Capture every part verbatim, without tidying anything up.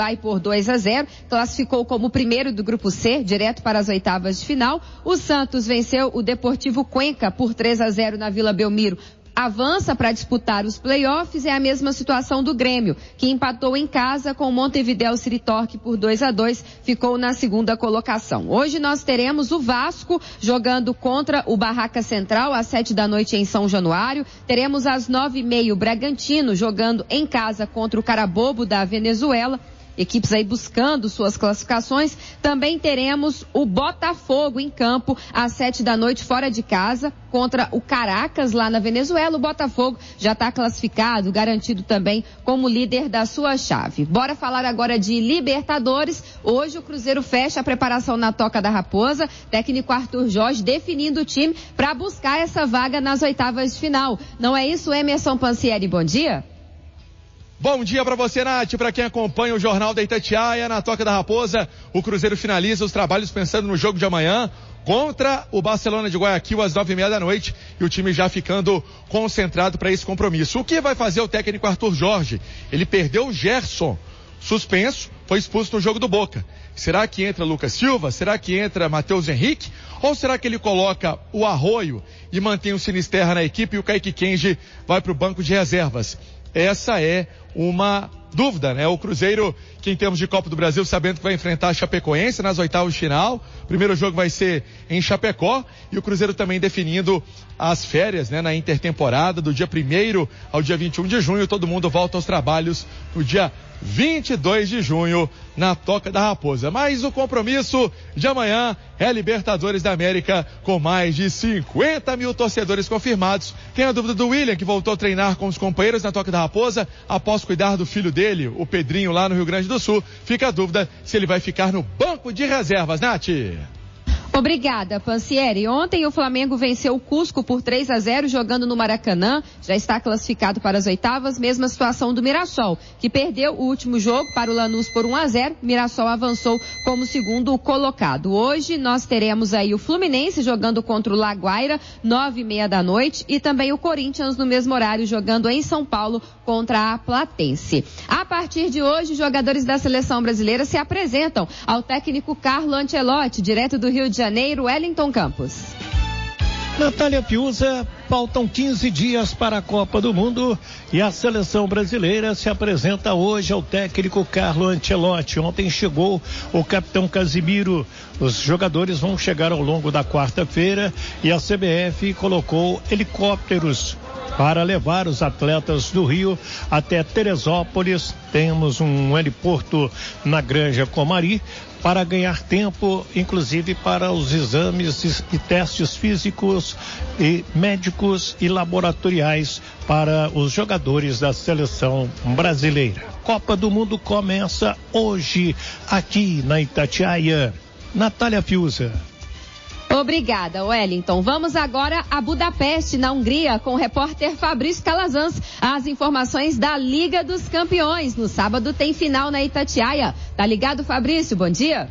Vai por dois a zero, classificou como primeiro do grupo C, direto para as oitavas de final. O Santos venceu o Deportivo Cuenca por três a zero na Vila Belmiro. Avança para disputar os playoffs. É a mesma situação do Grêmio, que empatou em casa com o Montevideo City Torque por dois a dois, ficou na segunda colocação. Hoje nós teremos o Vasco jogando contra o Barraca Central às sete da noite em São Januário. Teremos às nove e meia o Bragantino jogando em casa contra o Carabobo da Venezuela. Equipes aí buscando suas classificações. Também teremos o Botafogo em campo às sete da noite fora de casa contra o Caracas lá na Venezuela. O Botafogo já está classificado, garantido também como líder da sua chave. Bora falar agora de Libertadores. Hoje o Cruzeiro fecha a preparação na Toca da Raposa. Técnico Arthur Jorge definindo o time para buscar essa vaga nas oitavas de final. Não é isso, Emerson Pansieri? Bom dia. Bom dia para você, Nath, para quem acompanha o Jornal da Itatiaia. Na Toca da Raposa, o Cruzeiro finaliza os trabalhos pensando no jogo de amanhã contra o Barcelona de Guayaquil às nove e meia da noite, e o time já ficando concentrado para esse compromisso. O que vai fazer o técnico Arthur Jorge? Ele perdeu o Gerson, suspenso, foi expulso no jogo do Boca. Será que entra Lucas Silva? Será que entra Matheus Henrique? Ou será que ele coloca o Arroio e mantém o Sinisterra na equipe e o Kaique Kenji vai para o banco de reservas? Essa é uma dúvida, né? O Cruzeiro, que em termos de Copa do Brasil, sabendo que vai enfrentar a Chapecoense nas oitavas de final. O primeiro jogo vai ser em Chapecó, e o Cruzeiro também definindo as férias, né, na intertemporada, do dia primeiro ao dia vinte e um de junho. Todo mundo volta aos trabalhos no dia vinte e dois de junho na Toca da Raposa. Mas o compromisso de amanhã é Libertadores da América, com mais de cinquenta mil torcedores confirmados. Tem a dúvida do William, que voltou a treinar com os companheiros na Toca da Raposa após cuidar do filho dele, o Pedrinho, lá no Rio Grande do Sul. Fica a dúvida se ele vai ficar no banco de reservas, Nath. Obrigada, Pansieri. Ontem o Flamengo venceu o Cusco por três a zero, jogando no Maracanã. Já está classificado para as oitavas. Mesma situação do Mirassol, que perdeu o último jogo para o Lanús por um a zero. Mirassol avançou como segundo colocado. Hoje nós teremos aí o Fluminense jogando contra o Laguaira, nove e meia da noite. E também o Corinthians no mesmo horário, jogando em São Paulo contra a Platense. A partir de hoje, jogadores da seleção brasileira se apresentam ao técnico Carlo Ancelotti, direto do Rio de Janeiro, Wellington Campos. Natália Fiuza, faltam quinze dias para a Copa do Mundo e a seleção brasileira se apresenta hoje ao técnico Carlo Ancelotti. Ontem chegou o capitão Casimiro. Os jogadores vão chegar ao longo da quarta-feira e a C B F colocou helicópteros para levar os atletas do Rio até Teresópolis. Temos um heliporto na Granja Comari para ganhar tempo, inclusive para os exames e testes físicos e médicos e laboratoriais para os jogadores da seleção brasileira. Copa do Mundo começa hoje aqui na Itatiaia. Natália Fiuza. Obrigada, Wellington. Vamos agora a Budapeste, na Hungria, com o repórter Fabrício Calazans. As informações da Liga dos Campeões. No sábado tem final na Itatiaia. Tá ligado, Fabrício? Bom dia.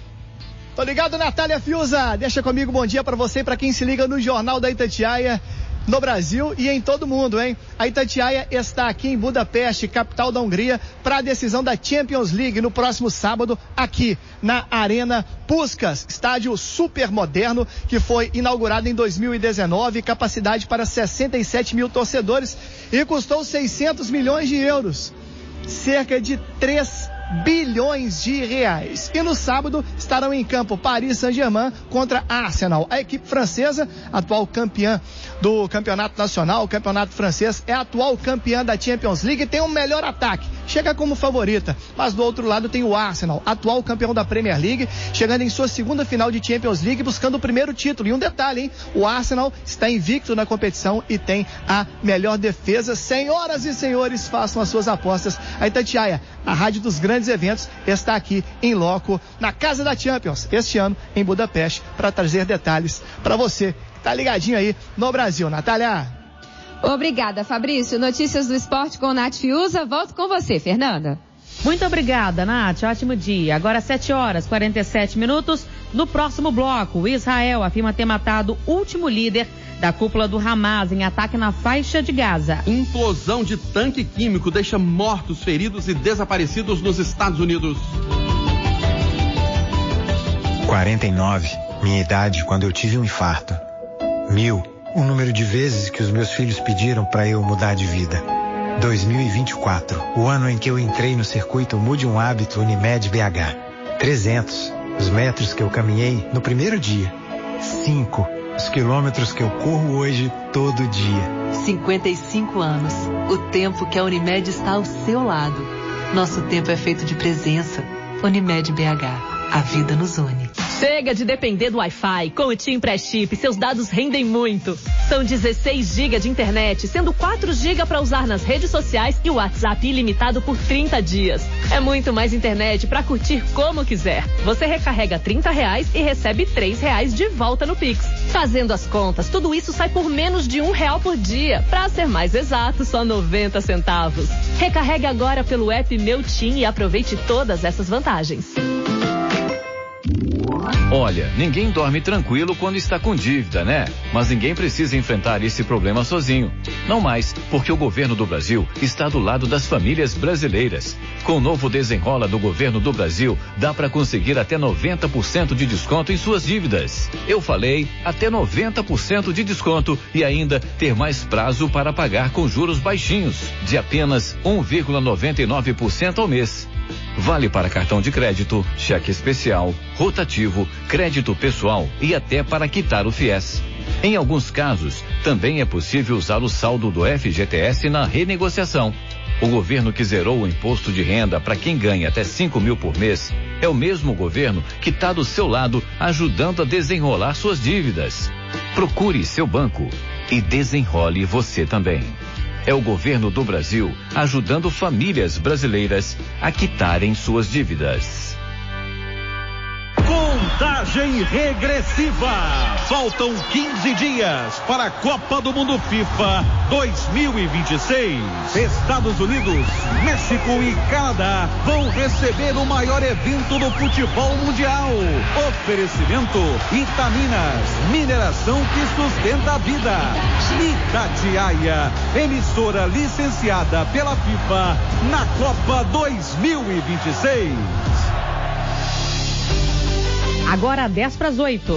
Tô ligado, Natália Fiuza. Deixa comigo, bom dia para você e para quem se liga no Jornal da Itatiaia, no Brasil e em todo mundo, hein? A Itatiaia está aqui em Budapeste, capital da Hungria, para a decisão da Champions League no próximo sábado, aqui na Arena Puskás, estádio super moderno que foi inaugurado em dois mil e dezenove, capacidade para sessenta e sete mil torcedores e custou seiscentos milhões de euros, cerca de três bilhões de reais. E no sábado estarão em campo Paris Saint-Germain contra Arsenal. A equipe francesa, atual campeã do campeonato nacional, o campeonato francês, é a atual campeã da Champions League e tem um melhor ataque. Chega como favorita, mas do outro lado tem o Arsenal, atual campeão da Premier League, chegando em sua segunda final de Champions League, buscando o primeiro título. E um detalhe, hein? O Arsenal está invicto na competição e tem a melhor defesa. Senhoras e senhores, façam as suas apostas. A Itatiaia, a rádio dos grandes eventos, está aqui em loco, na Casa da Champions, este ano em Budapeste, para trazer detalhes para você que tá ligadinho aí no Brasil. Natália. Obrigada, Fabrício. Notícias do esporte com Nath Fiuza. Volto com você, Fernanda. Muito obrigada, Nath. Ótimo dia. Agora sete horas e quarenta e sete minutos. No próximo bloco, o Israel afirma ter matado o último líder da cúpula do Hamas em ataque na faixa de Gaza. Implosão de tanque químico deixa mortos, feridos e desaparecidos nos Estados Unidos. quarenta e nove, minha idade quando eu tive um infarto. Mil, o número de vezes que os meus filhos pediram para eu mudar de vida. dois mil e vinte e quatro, o ano em que eu entrei no circuito Mude um Hábito Unimed B H. trezentos, os metros que eu caminhei no primeiro dia. cinco, os quilômetros que eu corro hoje todo dia. cinquenta e cinco anos, o tempo que a Unimed está ao seu lado. Nosso tempo é feito de presença. Unimed B H, a vida nos une. Chega de depender do Wi-Fi. Com o TIM Pré-Chip, seus dados rendem muito. São dezesseis gigas de internet, sendo quatro gigas para usar nas redes sociais e o WhatsApp ilimitado por trinta dias. É muito mais internet para curtir como quiser. Você recarrega trinta reais e recebe três reais de volta no Pix. Fazendo as contas, tudo isso sai por menos de um real por dia. Para ser mais exato, só noventa centavos. Recarregue agora pelo app Meu TIM e aproveite todas essas vantagens. Olha, ninguém dorme tranquilo quando está com dívida, né? Mas ninguém precisa enfrentar esse problema sozinho. Não mais, porque o governo do Brasil está do lado das famílias brasileiras. Com o novo Desenrola do governo do Brasil, dá para conseguir até noventa por cento de desconto em suas dívidas. Eu falei, até noventa por cento de desconto e ainda ter mais prazo para pagar com juros baixinhos, de apenas um vírgula noventa e nove por cento ao mês. Vale para cartão de crédito, cheque especial, rotativo, crédito pessoal e até para quitar o fiéis. Em alguns casos, também é possível usar o saldo do F G T S na renegociação. O governo que zerou o imposto de renda para quem ganha até cinco mil por mês é o mesmo governo que está do seu lado ajudando a desenrolar suas dívidas. Procure seu banco e desenrole você também. É o governo do Brasil ajudando famílias brasileiras a quitarem suas dívidas. Contagem regressiva. Faltam quinze dias para a Copa do Mundo FIFA dois mil e vinte e seis. Estados Unidos, México e Canadá vão receber o maior evento do futebol mundial. Oferecimento Itaminas, mineração que sustenta a vida. Itatiaia, emissora licenciada pela FIFA na Copa dois mil e vinte e seis. Agora dez para as oito.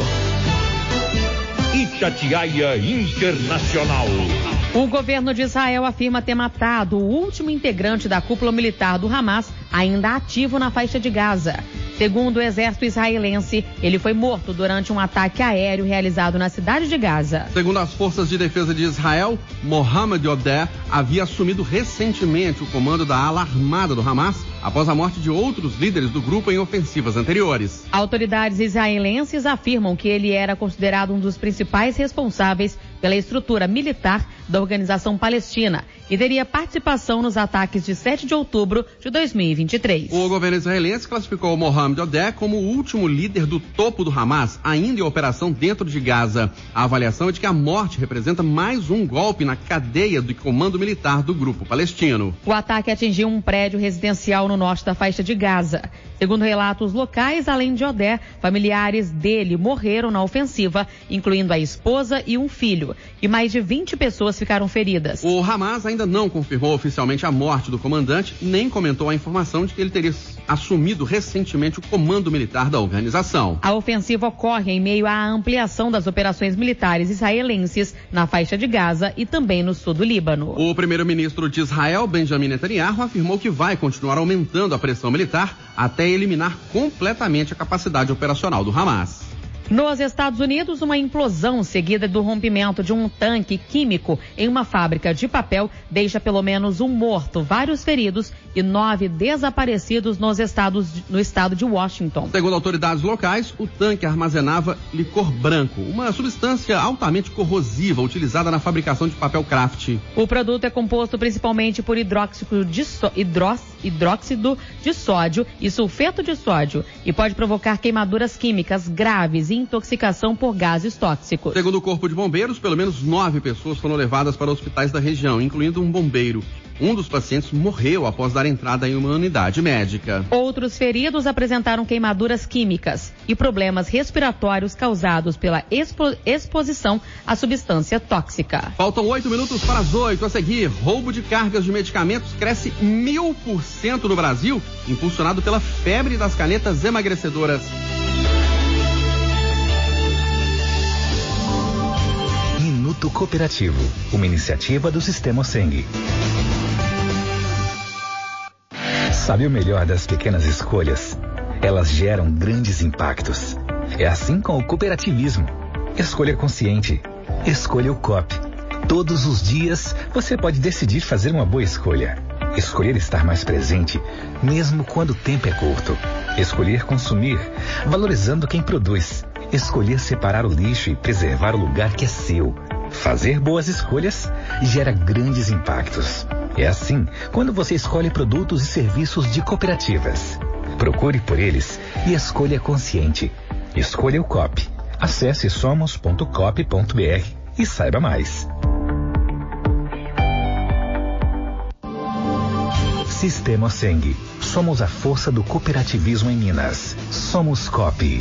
Itatiaia Internacional. O governo de Israel afirma ter matado o último integrante da cúpula militar do Hamas, ainda ativo na faixa de Gaza. Segundo o exército israelense, ele foi morto durante um ataque aéreo realizado na cidade de Gaza. Segundo as forças de defesa de Israel, Mohamed Odeh havia assumido recentemente o comando da ala armada do Hamas após a morte de outros líderes do grupo em ofensivas anteriores. Autoridades israelenses afirmam que ele era considerado um dos principais responsáveis pela estrutura militar da organização palestina e teria participação nos ataques de sete de outubro de dois mil e vinte e três. O governo israelense classificou Mohamed Odeh como o último líder do topo do Hamas, ainda em operação dentro de Gaza. A avaliação é de que a morte representa mais um golpe na cadeia do comando militar do grupo palestino. O ataque atingiu um prédio residencial no norte da faixa de Gaza. Segundo relatos locais, além de Odeh, familiares dele morreram na ofensiva, incluindo a esposa e um filho, e mais de vinte pessoas ficaram feridas. O Hamas ainda não confirmou oficialmente a morte do comandante, nem comentou a informação de que ele teria assumido recentemente o comando militar da organização. A ofensiva ocorre em meio à ampliação das operações militares israelenses na faixa de Gaza e também no sul do Líbano. O primeiro-ministro de Israel, Benjamin Netanyahu, afirmou que vai continuar aumentando a pressão militar até eliminar completamente a capacidade operacional do Hamas. Nos Estados Unidos, uma implosão seguida do rompimento de um tanque químico em uma fábrica de papel deixa pelo menos um morto, vários feridos e nove desaparecidos nos estados, no estado de Washington. Segundo autoridades locais, o tanque armazenava licor branco, uma substância altamente corrosiva utilizada na fabricação de papel craft. O produto é composto principalmente por hidróxido de, so, hidró, hidróxido de sódio e sulfeto de sódio e pode provocar queimaduras químicas graves e intoxicação por gases tóxicos. Segundo o Corpo de Bombeiros, pelo menos nove pessoas foram levadas para hospitais da região, incluindo um bombeiro. Um dos pacientes morreu após dar entrada em uma unidade médica. Outros feridos apresentaram queimaduras químicas e problemas respiratórios causados pela expo- exposição à substância tóxica. Faltam oito minutos para as oito. A seguir, roubo de cargas de medicamentos cresce mil por cento no Brasil, impulsionado pela febre das canetas emagrecedoras. Minuto Cooperativo, uma iniciativa do Sistema Seng. Sabe o melhor das pequenas escolhas? Elas geram grandes impactos. É assim com o cooperativismo. Escolha consciente. Escolha o Coop. Todos os dias você pode decidir fazer uma boa escolha. Escolher estar mais presente, mesmo quando o tempo é curto. Escolher consumir, valorizando quem produz. Escolher separar o lixo e preservar o lugar que é seu. Fazer boas escolhas gera grandes impactos. É assim quando você escolhe produtos e serviços de cooperativas. Procure por eles e escolha consciente. Escolha o Coop. Acesse somos ponto coop ponto b r e saiba mais. Sistema Seng. Somos a força do cooperativismo em Minas. Somos Coop.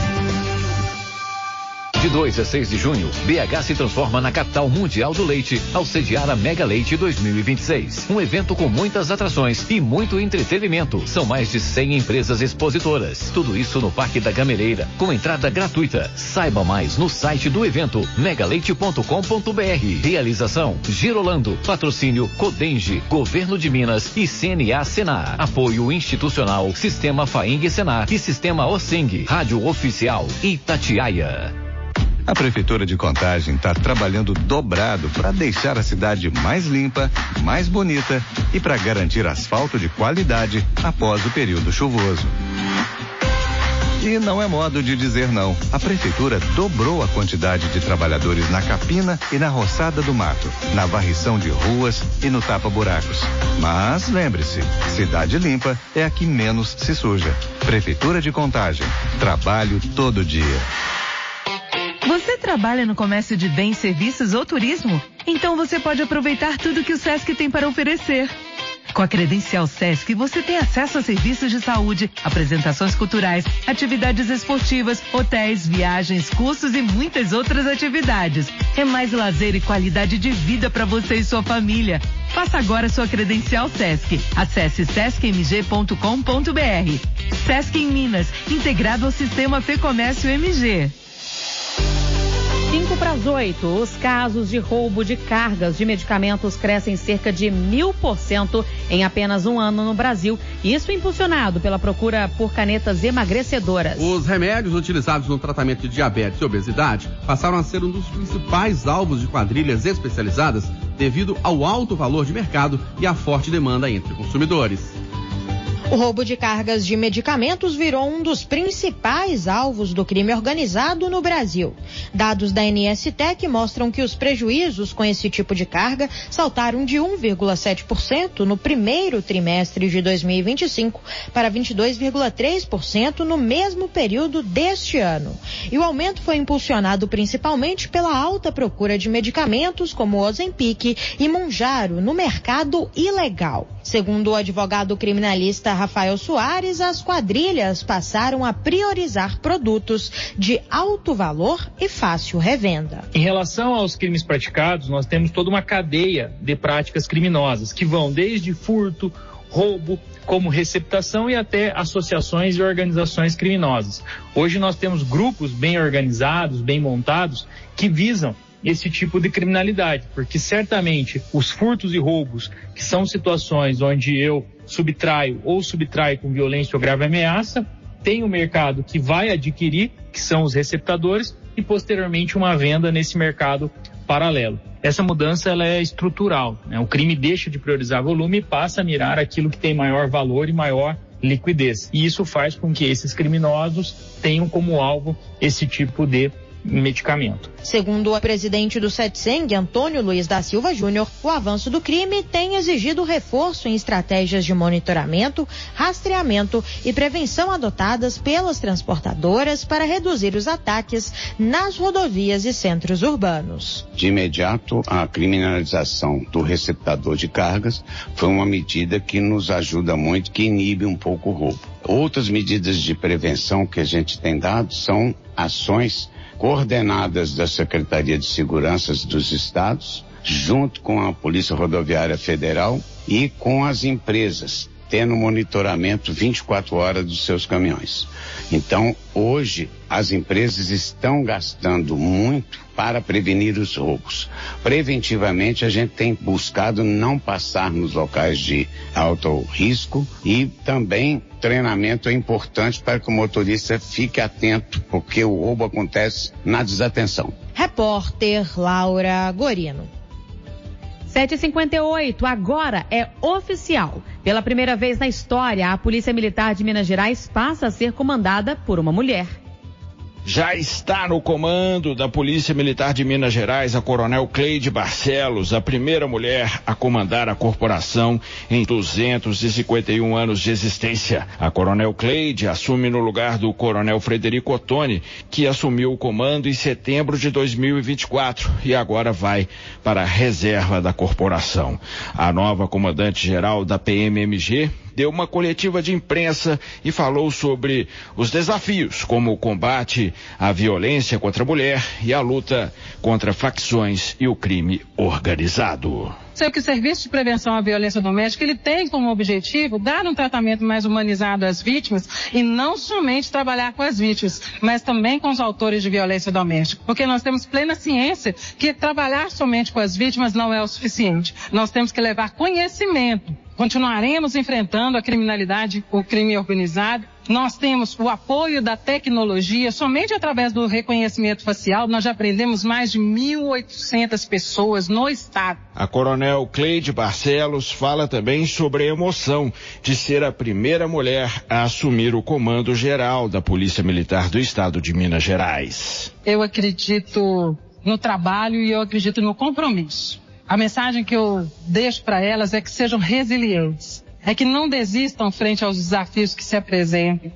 De dois a seis de junho, B H se transforma na capital mundial do leite ao sediar a Mega Leite dois mil e vinte e seis. Um evento com muitas atrações e muito entretenimento. São mais de cem empresas expositoras. Tudo isso no Parque da Gameleira, com entrada gratuita. Saiba mais no site do evento megaleite ponto com ponto b r. Realização Girolando. Patrocínio Codenge, Governo de Minas e C N A Senar. Apoio institucional Sistema Faeng Senar e Sistema Oseng. Rádio Oficial Itatiaia. A Prefeitura de Contagem está trabalhando dobrado para deixar a cidade mais limpa, mais bonita e para garantir asfalto de qualidade após o período chuvoso. E não é modo de dizer não. A Prefeitura dobrou a quantidade de trabalhadores na capina e na roçada do mato, na varrição de ruas e no tapa-buracos. Mas lembre-se, cidade limpa é a que menos se suja. Prefeitura de Contagem. Trabalho todo dia. Você trabalha no comércio de bens, serviços ou turismo? Então você pode aproveitar tudo que o Sesc tem para oferecer. Com a credencial Sesc, você tem acesso a serviços de saúde, apresentações culturais, atividades esportivas, hotéis, viagens, cursos e muitas outras atividades. É mais lazer e qualidade de vida para você e sua família. Faça agora sua credencial Sesc. Acesse sesc m g ponto com ponto b r. Sesc em Minas, integrado ao sistema Fê Comércio M G. cinco para as oito, os casos de roubo de cargas de medicamentos crescem cerca de mil por cento em apenas um ano no Brasil. Isso impulsionado pela procura por canetas emagrecedoras. Os remédios utilizados no tratamento de diabetes e obesidade passaram a ser um dos principais alvos de quadrilhas especializadas devido ao alto valor de mercado e à forte demanda entre consumidores. O roubo de cargas de medicamentos virou um dos principais alvos do crime organizado no Brasil. Dados da N S T E C mostram que os prejuízos com esse tipo de carga saltaram de um vírgula sete por cento no primeiro trimestre de dois mil e vinte e cinco para vinte e dois vírgula três por cento no mesmo período deste ano. E o aumento foi impulsionado principalmente pela alta procura de medicamentos como Ozempic e Mounjaro no mercado ilegal. Segundo o advogado criminalista Rafael Soares, as quadrilhas passaram a priorizar produtos de alto valor e fácil revenda. Em relação aos crimes praticados, nós temos toda uma cadeia de práticas criminosas que vão desde furto, roubo, como receptação e até associações e organizações criminosas. Hoje nós temos grupos bem organizados, bem montados, que visam esse tipo de criminalidade, porque certamente os furtos e roubos, que são situações onde eu subtraio ou subtraio com violência ou grave ameaça, tem um mercado que vai adquirir, que são os receptadores, e posteriormente uma venda nesse mercado paralelo. Essa mudança ela é estrutural, né? O crime deixa de priorizar volume e passa a mirar aquilo que tem maior valor e maior liquidez. E isso faz com que esses criminosos tenham como alvo esse tipo de medicamento. Segundo o presidente do CETSENG, Antônio Luiz da Silva Júnior, o avanço do crime tem exigido reforço em estratégias de monitoramento, rastreamento e prevenção adotadas pelas transportadoras para reduzir os ataques nas rodovias e centros urbanos. De imediato, a criminalização do receptador de cargas foi uma medida que nos ajuda muito, que inibe um pouco o roubo. Outras medidas de prevenção que a gente tem dado são ações coordenadas da Secretaria de Segurança dos Estados, junto com a Polícia Rodoviária Federal e com as empresas, tendo monitoramento vinte e quatro horas dos seus caminhões. Então, hoje, as empresas estão gastando muito para prevenir os roubos. Preventivamente, a gente tem buscado não passar nos locais de alto risco e também treinamento é importante para que o motorista fique atento, porque o roubo acontece na desatenção. Repórter Laura Gorino. sete e cinquenta e oito, agora é oficial. Pela primeira vez na história, a Polícia Militar de Minas Gerais passa a ser comandada por uma mulher. Já está no comando da Polícia Militar de Minas Gerais a Coronel Cleide Barcelos, a primeira mulher a comandar a corporação em duzentos e cinquenta e um anos de existência. A Coronel Cleide assume no lugar do Coronel Frederico Ottoni, que assumiu o comando em setembro de dois mil e vinte e quatro e agora vai para a reserva da corporação. A nova comandante-geral da P M M G deu uma coletiva de imprensa e falou sobre os desafios, como o combate à violência contra a mulher e a luta contra facções e o crime organizado. Sei que o Serviço de Prevenção à Violência Doméstica, ele tem como objetivo dar um tratamento mais humanizado às vítimas e não somente trabalhar com as vítimas, mas também com os autores de violência doméstica. Porque nós temos plena ciência que trabalhar somente com as vítimas não é o suficiente. Nós temos que levar conhecimento. Continuaremos enfrentando a criminalidade, o crime organizado. Nós temos o apoio da tecnologia, somente através do reconhecimento facial, nós já prendemos mais de mil e oitocentas pessoas no estado. A Coronel Cleide Barcelos fala também sobre a emoção de ser a primeira mulher a assumir o comando geral da Polícia Militar do Estado de Minas Gerais. Eu acredito no trabalho e eu acredito no compromisso. A mensagem que eu deixo para elas é que sejam resilientes, é que não desistam frente aos desafios que se apresentem.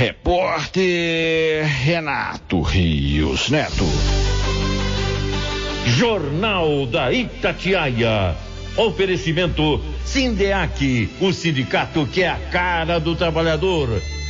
Repórter Renato Rios Neto. Jornal da Itatiaia. Oferecimento Sindeac, o sindicato que é a cara do trabalhador.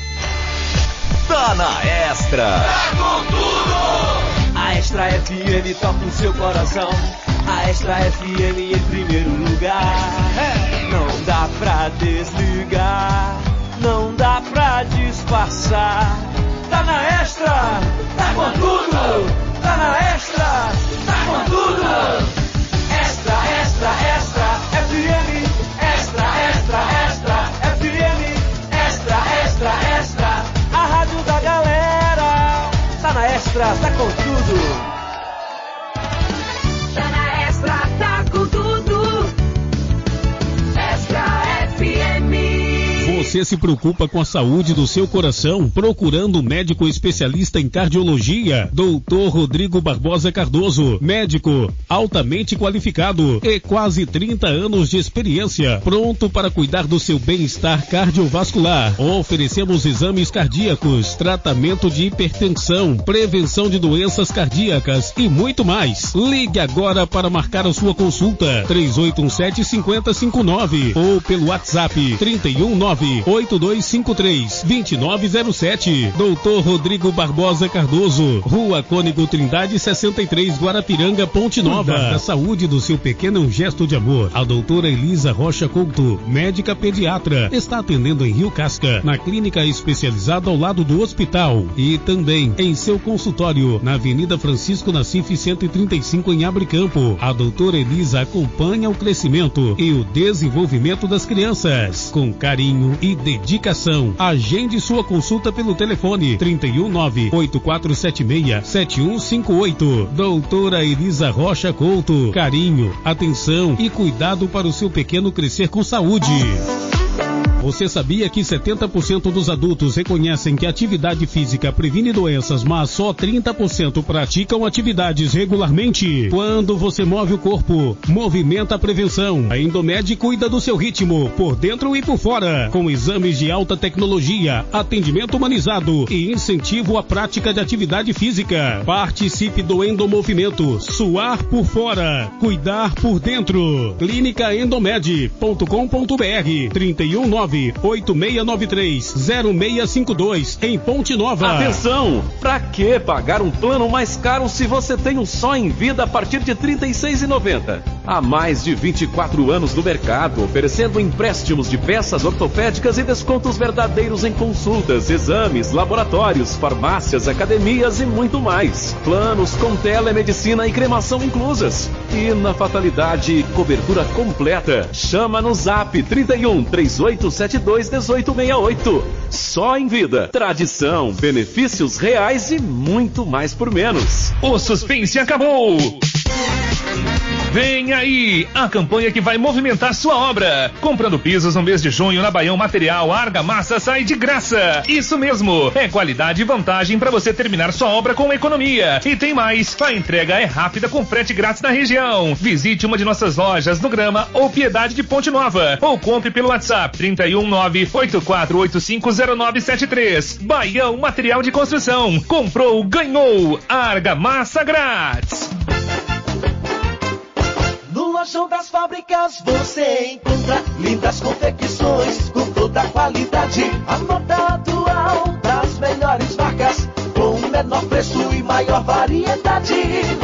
Tá na Extra. Tá com tudo. A Extra F M toca o seu coração. A Extra F M em primeiro lugar. É. Não dá pra desligar, não dá pra disfarçar. Tá na Extra, tá com tudo. Tá na Extra, tá com tudo. Extra, extra, extra, F M. Extra, extra, extra, F M. Extra, extra, extra, a rádio da galera. Tá na Extra, tá com tudo. Tá com tudo. Extra F M. Você se preocupa com a saúde do seu coração? Procurando um médico especialista em cardiologia? doutor Rodrigo Barbosa Cardoso, médico altamente qualificado e quase trinta anos de experiência, pronto para cuidar do seu bem-estar cardiovascular. Oferecemos exames cardíacos, tratamento de hipertensão, prevenção de doenças cardíacas e muito mais. Ligue agora para marcar a sua consulta três oito um sete, cinco zero cinco nove ou pelo WhatsApp trinta e um, nove oito dois cinco três, dois nove zero sete. doutor Rodrigo Barbosa Cardoso, Rua Cônego Trindade sessenta e três, Guarapiranga, Ponte Nova. Cuidar da saúde do seu pequeno é um gesto de amor. A doutora Elisa Rocha Couto, médica pediatra, está atendendo em Rio Casca, na clínica especializada ao lado do hospital e também em seu consultório na Avenida Francisco Nassif cento e trinta e cinco em Abricampo. A doutora Elisa acompanha o crescimento e o desenvolvimento das crianças com carinho e dedicação. Agende sua consulta pelo telefone trinta e um, nove oito quatro sete seis, sete um cinco oito. Doutora Elisa Rocha Couto, carinho, atenção e cuidado para o seu pequeno crescer com saúde. Você sabia que setenta por cento dos adultos reconhecem que a atividade física previne doenças, mas só trinta por cento praticam atividades regularmente? Quando você move o corpo, movimenta a prevenção. A Endomed cuida do seu ritmo, por dentro e por fora, com exames de alta tecnologia, atendimento humanizado e incentivo à prática de atividade física. Participe do Endomovimento. Suar por fora, cuidar por dentro. clínica endomed ponto com ponto br trinta e um nove oito seis nove três zero seis cinco dois em Ponte Nova. Atenção! Pra que pagar um plano mais caro se você tem um só em vida a partir de trinta e seis reais e noventa centavos? Há mais de vinte e quatro anos no mercado, oferecendo empréstimos de peças ortopédicas e descontos verdadeiros em consultas, exames, laboratórios, farmácias, academias e muito mais. Planos com telemedicina e cremação inclusas. E na fatalidade, cobertura completa. Chama no Zap trinta e um, três oito sete dois, um oito seis oito. Só em vida. Tradição, benefícios reais e muito mais por menos. O suspense acabou! Vem aí, a campanha que vai movimentar sua obra. Comprando pisos no mês de junho na Baião Material, Argamassa sai de graça. Isso mesmo, é qualidade e vantagem para você terminar sua obra com economia. E tem mais, a entrega é rápida com frete grátis na região. Visite uma de nossas lojas no Grama ou Piedade de Ponte Nova. Ou compre pelo WhatsApp trinta e um nove oito quatro oito cinco zero nove sete três. Baião Material de Construção. Comprou, ganhou. Argamassa grátis. No Lojão das Fábricas você encontra lindas confecções com toda a qualidade. A moda atual das melhores marcas com o menor preço e maior variedade.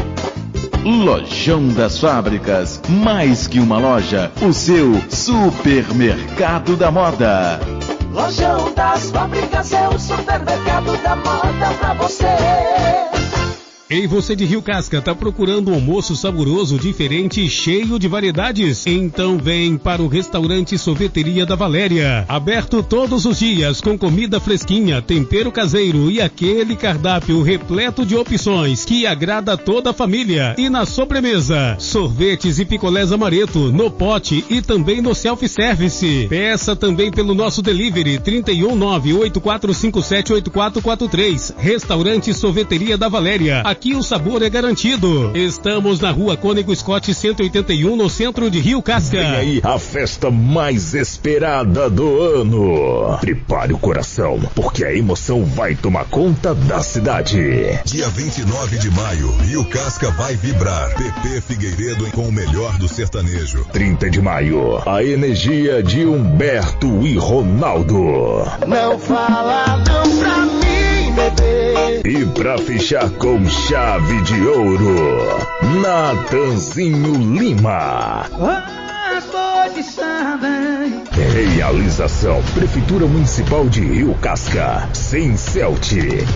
Lojão das Fábricas, mais que uma loja, o seu supermercado da moda. Lojão das Fábricas é o supermercado da moda pra você. Ei, você de Rio Casca, tá procurando um almoço saboroso, diferente e cheio de variedades? Então vem para o restaurante Sorveteria da Valéria. Aberto todos os dias, com comida fresquinha, tempero caseiro e aquele cardápio repleto de opções que agrada toda a família. E na sobremesa, sorvetes e picolés amareto, no pote e também no self-service. Peça também pelo nosso delivery trinta e um nove oito quatro cinco sete oito quatro quatro três. Restaurante Sorveteria da Valéria. Aqui o sabor é garantido. Estamos na Rua Cônego Scott cento e oitenta e um, no centro de Rio Casca. Vem aí a festa mais esperada do ano. Prepare o coração, porque a emoção vai tomar conta da cidade. Dia vinte e nove de maio, Rio Casca vai vibrar. P P Figueiredo com o melhor do sertanejo. trinta de maio, a energia de Humberto e Ronaldo. Não fala não pra mim, bebê. E pra fechar com chave de ouro, Natanzinho Lima. Realização Prefeitura Municipal de Rio Casca, sem Celt.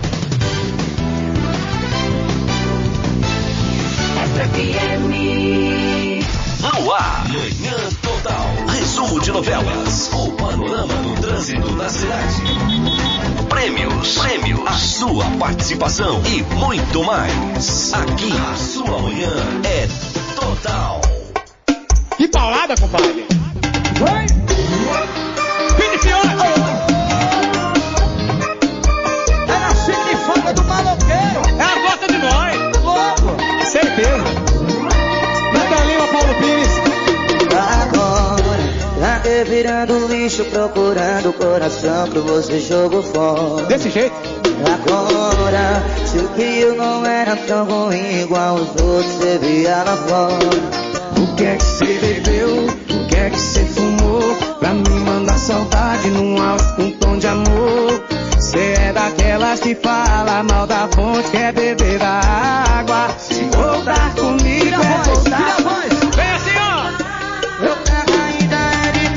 No ar, Manhã Total. Resumo de novelas. O panorama do trânsito da cidade. Prêmios, prêmios, a sua participação e muito mais. Aqui, a sua manhã é total. Que paulada, compadre! Oi! Pini Fiote! É na chique fama do maloqueiro! É a gota de nós! Louco! Certeza! Natalina, Paulo Pires! Agora, tá virando lixo, procurando o coração que você jogou fora. Desse jeito? Agora, se o que eu não era tão ruim igual os outros, você via lá fora. O que é que você bebeu? O que é que você fumou? Pra me mandar saudade num áudio com tom de amor. Você é daquelas que fala mal da fonte, quer beber da água. Se voltar comigo é voltar. Vem assim, ó! Eu ainda é de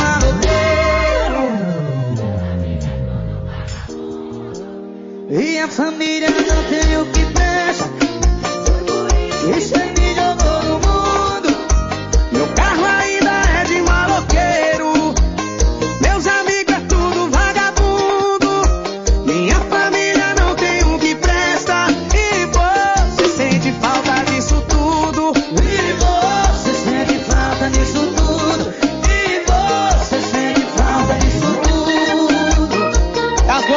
maloqueiro. E a família não tem o que presta. Isso aí me jogou no mundo. Meu carro ainda é de maloqueiro. Meus amigos é tudo vagabundo. Minha família não tem um que presta. E você sente falta disso tudo. E você sente falta disso tudo. E você sente falta disso tudo.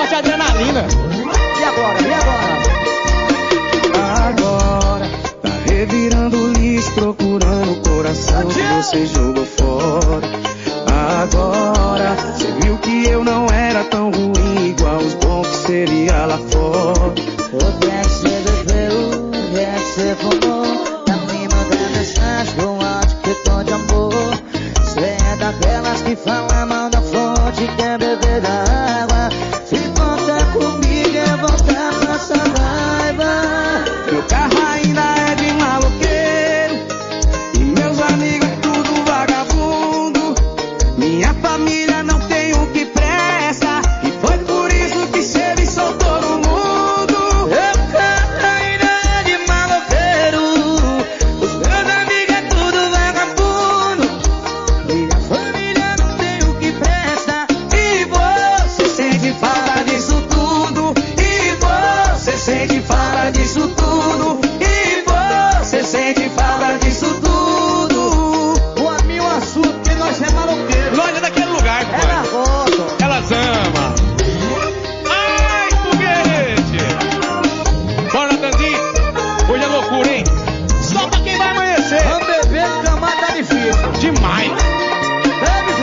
forte adrenalina. E agora, e agora? Agora tá revirando lixo, procurando o coração que você jogou fora. Agora você viu que eu não era tão ruim igual os bons que seria lá fora. O que é que você bebeu, o que é que você fumou? Tá me mandando mensagem com áudio que tom de amor. Você é daquelas que fala mal da fonte, quer beber da água. Se voltar comigo é voltar pra essa raiva. Meu carro ainda é de maloqueiro e meus amigos é tudo vagabundo. Minha família não tem o que presta e foi por isso que cê me soltou no mundo. Meu carro ainda é de maloqueiro, os meus amigos é tudo vagabundo. Minha família não tem o que presta e você sente falta disso tudo. E você sente falta disso tudo. E você sente falta disso tudo. O amigo assunto que nós é maloqueiro. Nós é daquele lugar, pô. É na roça. Elas amam. Ai, foguete! Bora, Natanzinho. Hoje é loucura, hein? Só pra quem vai amanhecer. Vamos beber, camar tá difícil. Demais. Bebe,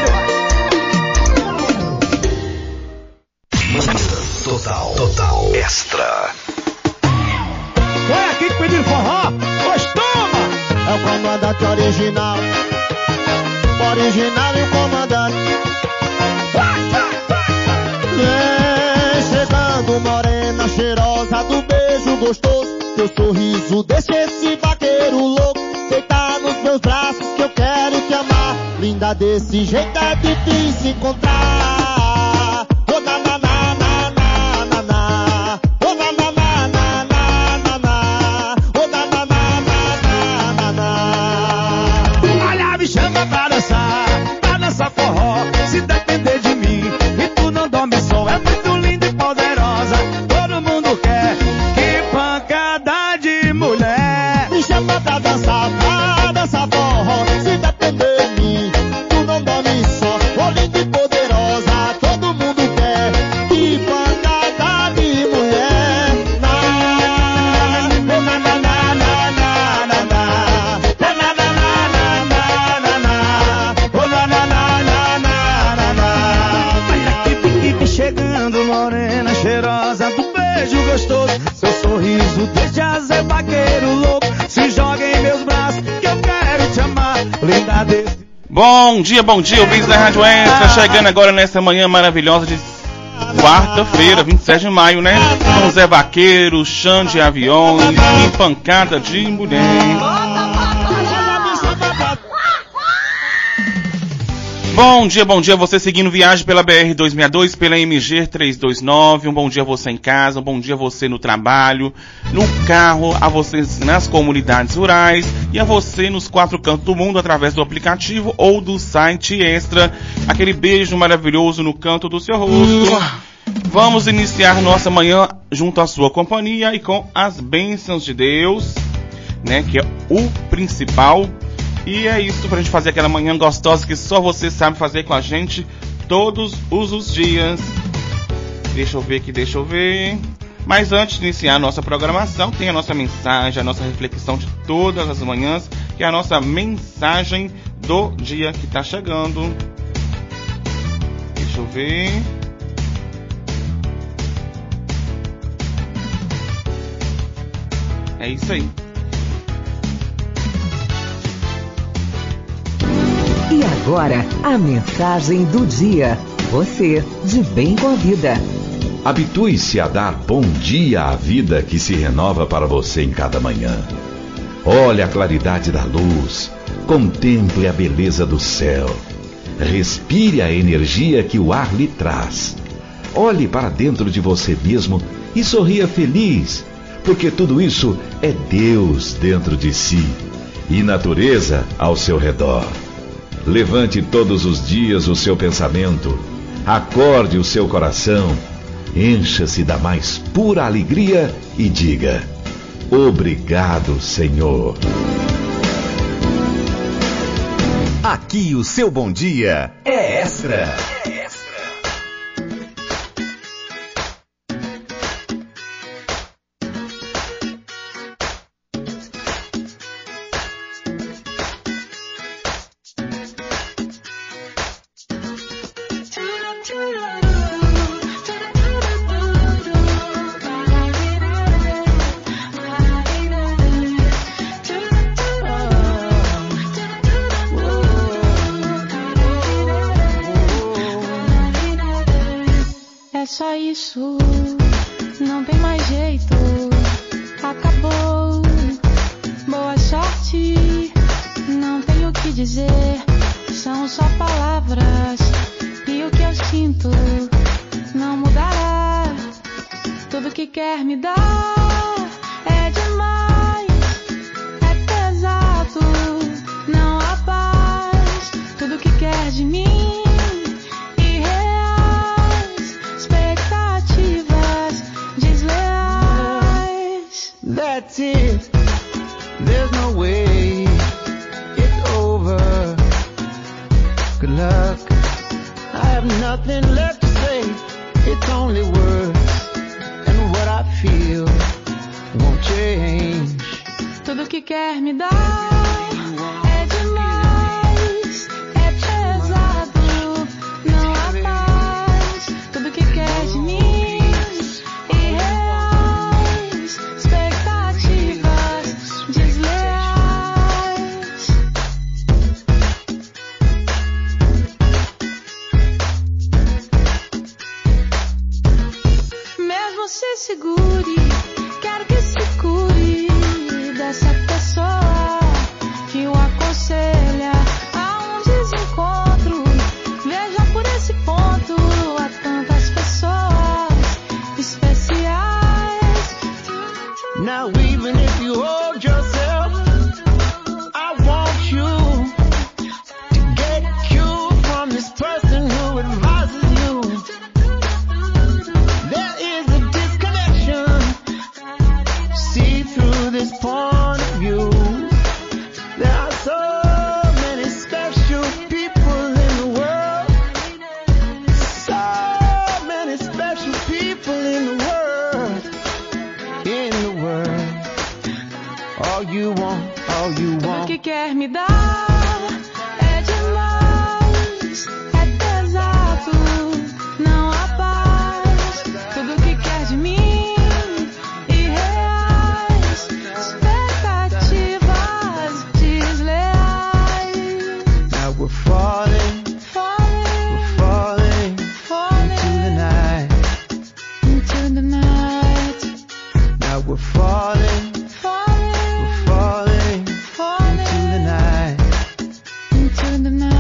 filho. Total, total, extra. Foi aqui que pediram forró? Pois toma! É o comandante original, original e o comandante. Vem chegando morena cheirosa do beijo gostoso. Teu sorriso deixa esse vaqueiro louco deitar nos meus braços que eu quero te amar. Linda desse jeito é difícil encontrar. Oh, na, na, na, na, na, na, na. Oh, na, na, na, na, na, na, na. Oh, na, na, na, na, na, na, na. Olha, me chama pra dançar, pra dançar forró. Se depender de mim e tu não dorme só, é muito linda e poderosa. Todo mundo quer, que pancada de mulher. Me chama pra dançar, pra dançar forró. Se depender de mim, tu não dorme só, oh, linda e poderosa. Todo mundo quer, que pancada de mulher. Na, oh, na, na, na, na, na, na, na. Na, na, na, na, na, na, na. Oh, na, na, na, na, na, na, na. Olha que pique chegando, morena cheirosa do beijo gostoso. Seu sorriso deixa Zé Vaqueiro louco. Se joga em meus braços que eu quero te amar. Linda desse. Bom dia, bom dia, ouvintes da Rádio Extra, chegando agora nessa manhã maravilhosa de quarta-feira, vinte e sete de maio, né? Com Zé Vaqueiro, Xande Aviões e pancada de mulher. Bom dia, bom dia, você seguindo viagem pela B R duzentos e sessenta e dois, pela M G trezentos e vinte e nove, um bom dia a você em casa, um bom dia a você no trabalho, no carro, a você nas comunidades rurais e a você nos quatro cantos do mundo através do aplicativo ou do site Extra. Aquele beijo maravilhoso no canto do seu rosto. Vamos iniciar nossa manhã junto à sua companhia e com as bênçãos de Deus, né, que é o principal. E é isso pra gente fazer aquela manhã gostosa que só você sabe fazer com a gente todos os dias. Deixa eu ver aqui, deixa eu ver. Mas antes de iniciar a nossa programação, tem a nossa mensagem, a nossa reflexão de todas as manhãs, que é a nossa mensagem do dia que tá chegando. Deixa eu ver. É isso aí. E agora, a mensagem do dia. Você, de bem com a vida. Habitue-se a dar bom dia à vida que se renova para você em cada manhã. Olhe a claridade da luz, contemple a beleza do céu, respire a energia que o ar lhe traz. Olhe para dentro de você mesmo e sorria feliz, porque tudo isso é Deus dentro de si e natureza ao seu redor. Levante todos os dias o seu pensamento, acorde o seu coração, encha-se da mais pura alegria e diga: obrigado, Senhor. Aqui o seu bom dia é Extra. não tem mais jeito, acabou. Boa sorte, não tenho o que dizer, são só palavras. E o que eu sinto não mudará. Tudo que quer me dar é demais, é pesado, não há paz. Tudo que quer de mim, irreais, expectativas desleais. That's it, there's no way, it's over. Good luck, I have nothing left to say, it's only words. And what I feel won't change. Tudo que quer me dar é demais, é pesado, não há paz. Tudo que quer de mim, irreais, expectativas desleais. Mesmo se segure, quero que se cure dessa pessoa que o aconselha a um desencontro. Veja por esse ponto, há tantas pessoas especiais. Now even if you hold yourself, I want you to get cured from this person who advises you. There is a disconnection, see through this point of view. There are so many special people in the world, so many special people in the world, in the world. All you want, all you Tudo want. que quer me dar é demais, é pesado, não há paz. Tudo que quer de mim, irreais, expectativas desleais. Now we're falling, Falling, we're falling falling into the night. into the night. Now we're falling, Falling, we're falling falling into the night. into the night.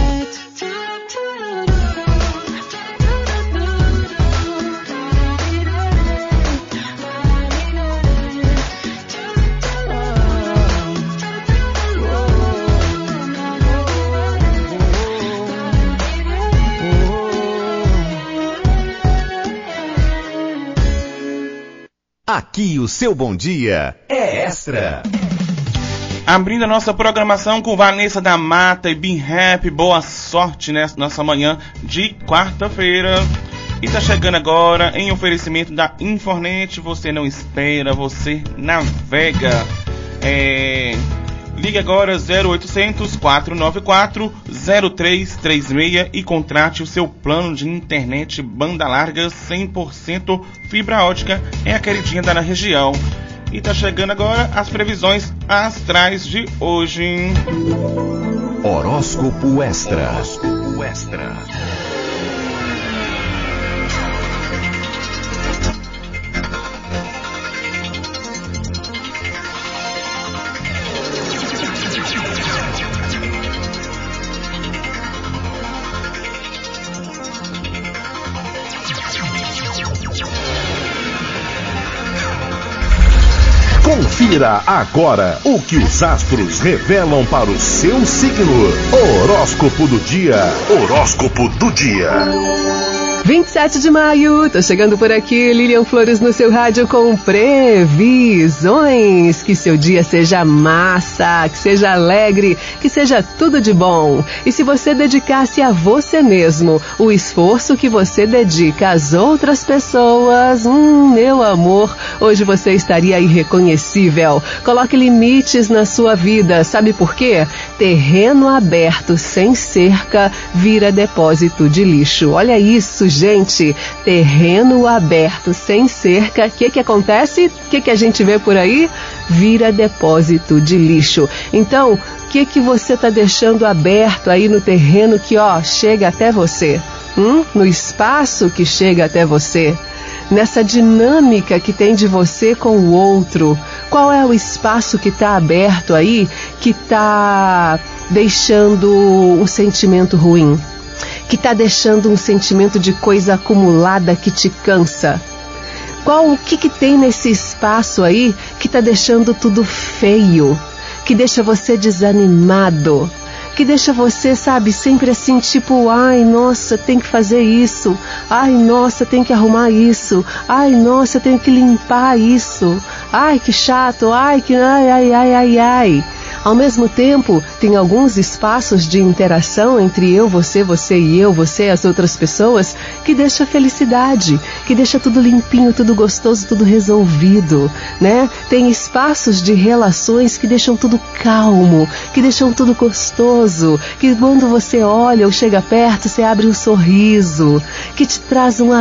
Aqui o seu bom dia é Extra. Abrindo a nossa programação com Vanessa da Mata e Bem Rap, boa sorte nessa nossa manhã de quarta-feira. E tá chegando agora em oferecimento da Infornet, você não espera, você navega. É... Ligue agora zero oitocentos, quatrocentos e noventa e quatro, zero três três seis e contrate o seu plano de internet banda larga cem por cento fibra ótica, é a queridinha da região. E tá chegando agora as previsões astrais de hoje. Horóscopo Extra. Horóscopo Extra. Confira agora o que os astros revelam para o seu signo. Horóscopo do dia. Horóscopo do dia. vinte e sete de maio, tô chegando por aqui, Lilian Flores no seu rádio com previsões. Que seu dia seja massa, que seja alegre, que seja tudo de bom. E se você dedicasse a você mesmo o esforço que você dedica às outras pessoas, hum, meu amor, hoje você estaria irreconhecível. Coloque limites na sua vida, sabe por quê? Terreno aberto sem cerca vira depósito de lixo. Olha isso, gente, terreno aberto sem cerca, o que que acontece? O que que a gente vê por aí? Vira depósito de lixo. Então, o que que você está deixando aberto aí no terreno que, ó, chega até você? Hum? No espaço que chega até você? nessa dinâmica que tem de você com o outro? Qual é o espaço que está aberto aí, que está deixando um sentimento ruim? Que está deixando um sentimento de coisa acumulada que te cansa? Qual o que, que tem nesse espaço aí que está deixando tudo feio? Que deixa você desanimado? Que deixa você, sabe, sempre assim, tipo, ai, nossa, tem que fazer isso. Ai, nossa, tem que arrumar isso. Ai, nossa, tenho que limpar isso. Ai, que chato. Ai, que ai, ai, ai, ai, ai. Ao mesmo tempo, tem alguns espaços de interação entre eu, você, você e eu, você e as outras pessoas, que deixa felicidade, que deixa tudo limpinho, tudo gostoso, tudo resolvido, né? Tem espaços de relações que deixam tudo calmo, que deixam tudo gostoso, que quando você olha ou chega perto, você abre um sorriso, que te traz um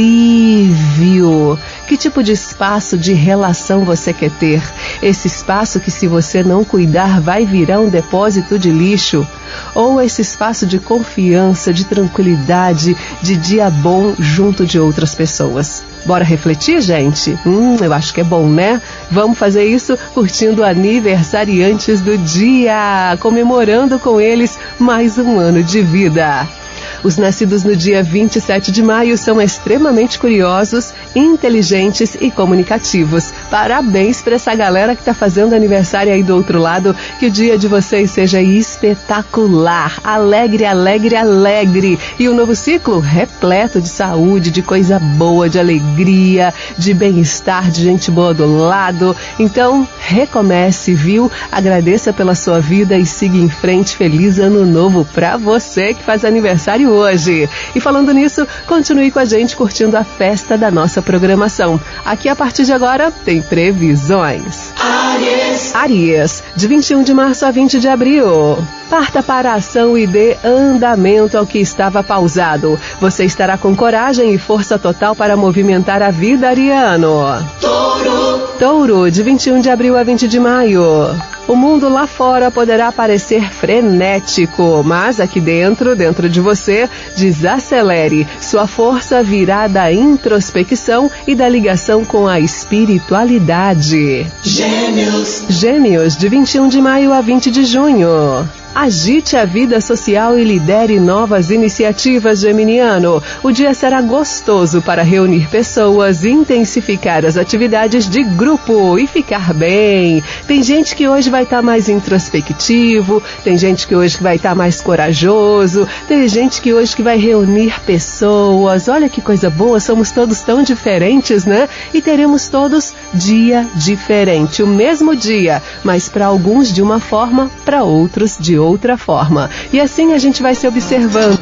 alívio. Que tipo de espaço de relação você quer ter? Esse espaço que, se você não cuidar, vai virar um depósito de lixo? Ou esse espaço de confiança, de tranquilidade, de dia bom junto de outras pessoas? Bora refletir, gente? Hum, eu acho que é bom, né? Vamos fazer isso curtindo aniversariantes do dia, comemorando com eles mais um ano de vida. Os nascidos no dia vinte e sete de maio são extremamente curiosos, inteligentes e comunicativos. Parabéns para essa galera que está fazendo aniversário aí do outro lado. Que o dia de vocês seja espetacular, alegre, alegre, alegre. E um novo ciclo repleto de saúde, de coisa boa, de alegria, de bem-estar, de gente boa do lado. Então, recomece, viu? Agradeça pela sua vida e siga em frente. Feliz ano novo para você que faz aniversário hoje. E falando nisso, continue com a gente curtindo a festa da nossa programação. Aqui, a partir de agora, tem previsões. Áries. Áries, de vinte e um de março a vinte de abril. Parta para a ação e dê andamento ao que estava pausado. Você estará com coragem e força total para movimentar a vida, ariano. Touro. Touro, de vinte e um de abril a vinte de maio. O mundo lá fora poderá parecer frenético, mas aqui dentro, dentro de você, desacelere. Sua força virá da introspecção e da ligação com a espiritualidade. Gêmeos. Gêmeos, de vinte e um de maio a vinte de junho. Agite a vida social e lidere novas iniciativas, geminiano. O dia será gostoso para reunir pessoas, intensificar as atividades de grupo e ficar bem. Tem gente que hoje vai estar mais introspectivo, tem gente que hoje vai estar mais corajoso, tem gente que hoje que vai reunir pessoas. Olha que coisa boa, somos todos tão diferentes, né? E teremos todos dia diferente, o mesmo dia, mas para alguns de uma forma, para outros de outra forma. E assim a gente vai se observando.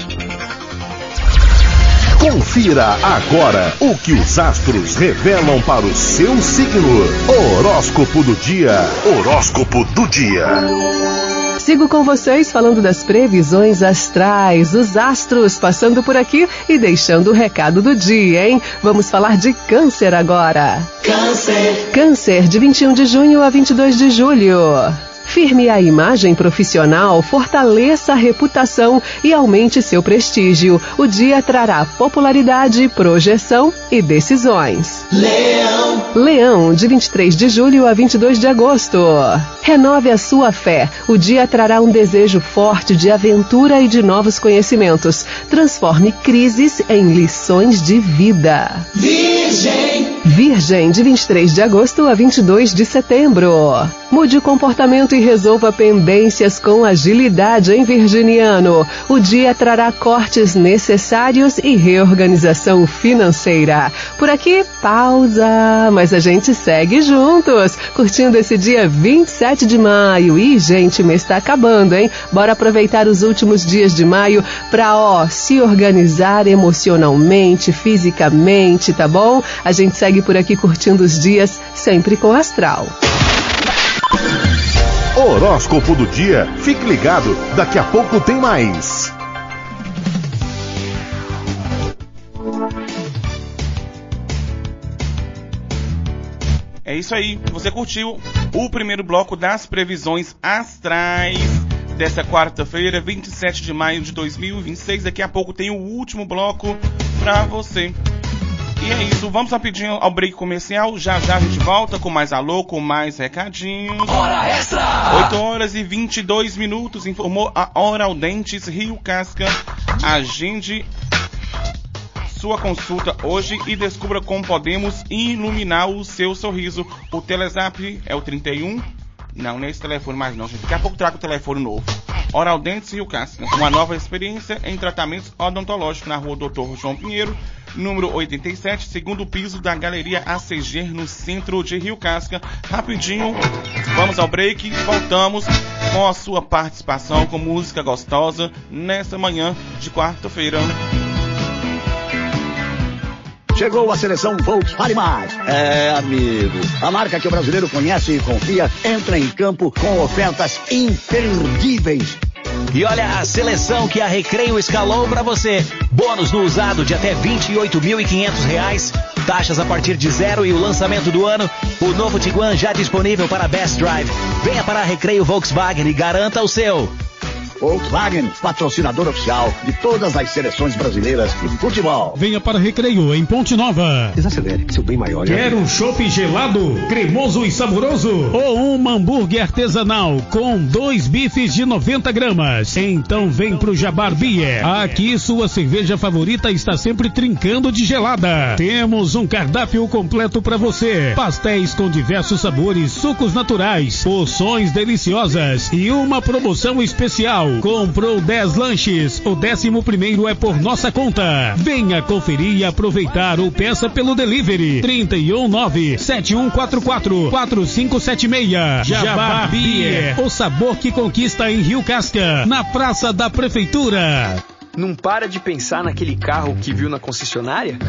Confira agora o que os astros revelam para o seu signo. Horóscopo do dia. Horóscopo do dia. Sigo com vocês falando das previsões astrais, os astros passando por aqui e deixando o recado do dia, hein? Vamos falar de Câncer agora. Câncer. Câncer, de vinte e um de junho a vinte e dois de julho. Firme a imagem profissional, fortaleça a reputação e aumente seu prestígio. O dia trará popularidade, projeção e decisões. Leão. Leão, de vinte e três de julho a vinte e dois de agosto. Renove a sua fé. O dia trará um desejo forte de aventura e de novos conhecimentos. Transforme crises em lições de vida. Virgem. Virgem, de vinte e três de agosto a vinte e dois de setembro. Mude o comportamento e resolva pendências com agilidade, hein, virginiano? O dia trará cortes necessários e reorganização financeira. Por aqui, pausa, mas a gente segue juntos, curtindo esse dia vinte e sete de maio. E, gente, mês está acabando, hein? Bora aproveitar os últimos dias de maio para, ó, se organizar emocionalmente, fisicamente, tá bom? A gente segue por aqui curtindo os dias, sempre com astral. Horóscopo do dia. Fique ligado, daqui a pouco tem mais. É isso aí, você curtiu o primeiro bloco das previsões astrais dessa quarta-feira, vinte e sete de maio de dois mil e vinte e seis. Daqui a pouco tem o último bloco pra você. E é isso, vamos rapidinho ao break comercial. Já já a gente volta com mais alô, com mais recadinhos. Hora Extra! oito horas e vinte e dois minutos, informou a Oral Dentes Rio Casca. Agende sua consulta hoje e descubra como podemos iluminar o seu sorriso. O Telezap é o trinta e um. Não, nem esse telefone mais não, gente. Daqui a pouco trago o telefone novo. Oral Dentes Rio Casca. Uma nova experiência em tratamentos odontológicos na rua doutor João Pinheiro, número oitenta e sete, segundo piso da Galeria A C G, no centro de Rio Casca. Rapidinho, vamos ao break. Voltamos com a sua participação com música gostosa nessa manhã de quarta-feira. Chegou a seleção Volkswagen Mais. É, amigo, a marca que o brasileiro conhece e confia entra em campo com ofertas imperdíveis. E olha a seleção que a Recreio escalou para você. Bônus no usado de até vinte e oito mil e quinhentos reais. Taxas a partir de zero e o lançamento do ano. O novo Tiguan já disponível para Best Drive. Venha para a Recreio Volkswagen e garanta o seu. Volkswagen, patrocinador oficial de todas as seleções brasileiras de futebol. Venha para Recreio, em Ponte Nova. Desacelere, seu bem maior. Quer um chopp gelado, cremoso e saboroso? Ou um hambúrguer artesanal com dois bifes de noventa gramas? Então vem pro Jabar Beer. Aqui sua cerveja favorita está sempre trincando de gelada. Temos um cardápio completo para você. Pastéis com diversos sabores, sucos naturais, porções deliciosas e uma promoção especial. Comprou dez lanches, o décimo primeiro é por nossa conta. Venha conferir e aproveitar ou peça pelo delivery. trinta e um nove sete um quatro quatro quatro cinco sete seis. Jabá Beer, o sabor que conquista em Rio Casca, na Praça da Prefeitura. Não para de pensar naquele carro que viu na concessionária?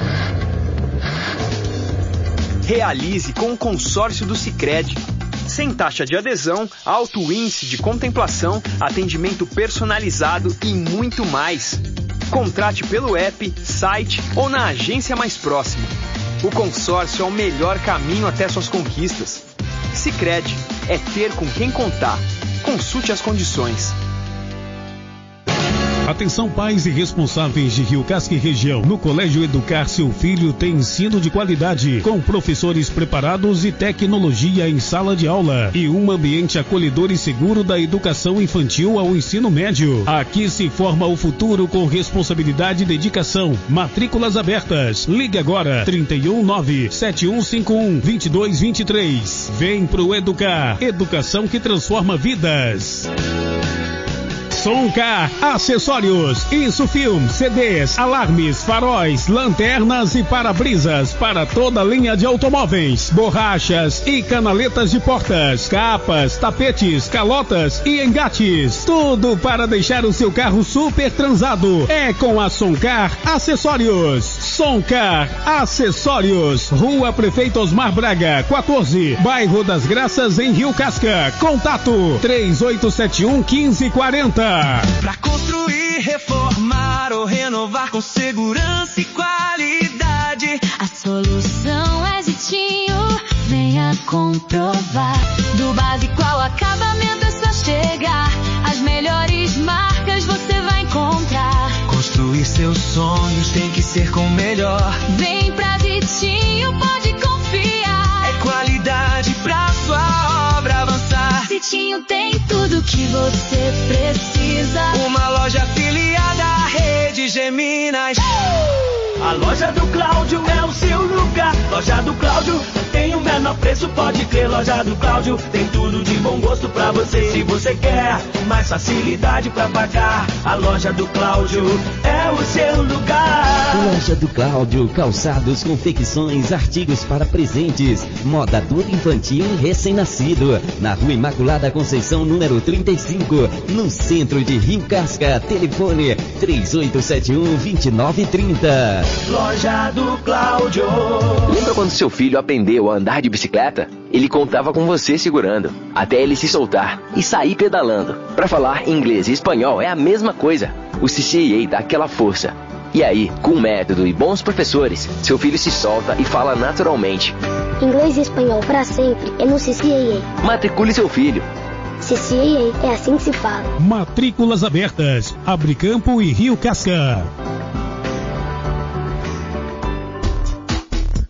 Realize com o consórcio do Sicredi. Sem taxa de adesão, alto índice de contemplação, atendimento personalizado e muito mais. Contrate pelo app, site ou na agência mais próxima. O consórcio é o melhor caminho até suas conquistas. Sicredi é ter com quem contar. Consulte as condições. Atenção pais e responsáveis de Rio Casca e região. No Colégio Educar seu filho tem ensino de qualidade, com professores preparados e tecnologia em sala de aula e um ambiente acolhedor e seguro da educação infantil ao ensino médio. Aqui se forma o futuro com responsabilidade e dedicação. Matrículas abertas. Ligue agora trinta e um nove sete um cinco um dois dois dois três. Vem pro Educar. Educação que transforma vidas. Soncar, acessórios, Insufilm, C Ds, alarmes, faróis, lanternas e para-brisas para toda a linha de automóveis, borrachas e canaletas de portas, capas, tapetes, calotas e engates. Tudo para deixar o seu carro super transado. É com a Soncar Acessórios. Soncar Acessórios, Rua Prefeito Osmar Braga, quatorze, Bairro das Graças, em Rio Casca. Contato três oito sete um um cinco quatro zero. Pra construir, reformar ou renovar com segurança e qualidade, a solução é Zitinho, venha comprovar. Do básico ao acabamento é só chegar, as melhores marcas você vai encontrar. Construir seus sonhos tem que ser com o melhor. Vem pra Zitinho, pode confiar. É qualidade pra sua obra avançar. Zitinho tem tudo que você precisa. Uma loja afiliada à rede Geminas. A loja do Cláudio é o seu lugar. Loja do Cláudio tem o menor preço, pode crer. Loja do Cláudio tem tudo de bom gosto pra você. Se você quer mais facilidade pra pagar, a loja do Cláudio é o seu lugar. Loja do Cláudio, calçados, confecções, artigos para presentes, moda adulta, infantil e recém-nascido. Na Rua Imaculada Conceição, número trinta e cinco, no centro de Rio Casca. Telefone três oito sete um dois nove três zero. Loja do Cláudio. Lembra quando seu filho aprendeu a andar de bicicleta? Ele contava com você segurando, até ele se soltar e sair pedalando. Para falar inglês e espanhol é a mesma coisa. O C C A dá aquela força. E aí, com método e bons professores, seu filho se solta e fala naturalmente. Inglês e espanhol para sempre é no C C A A. Matricule seu filho. C C A A é assim que se fala. Matrículas abertas. Abre Campo e Rio Casca.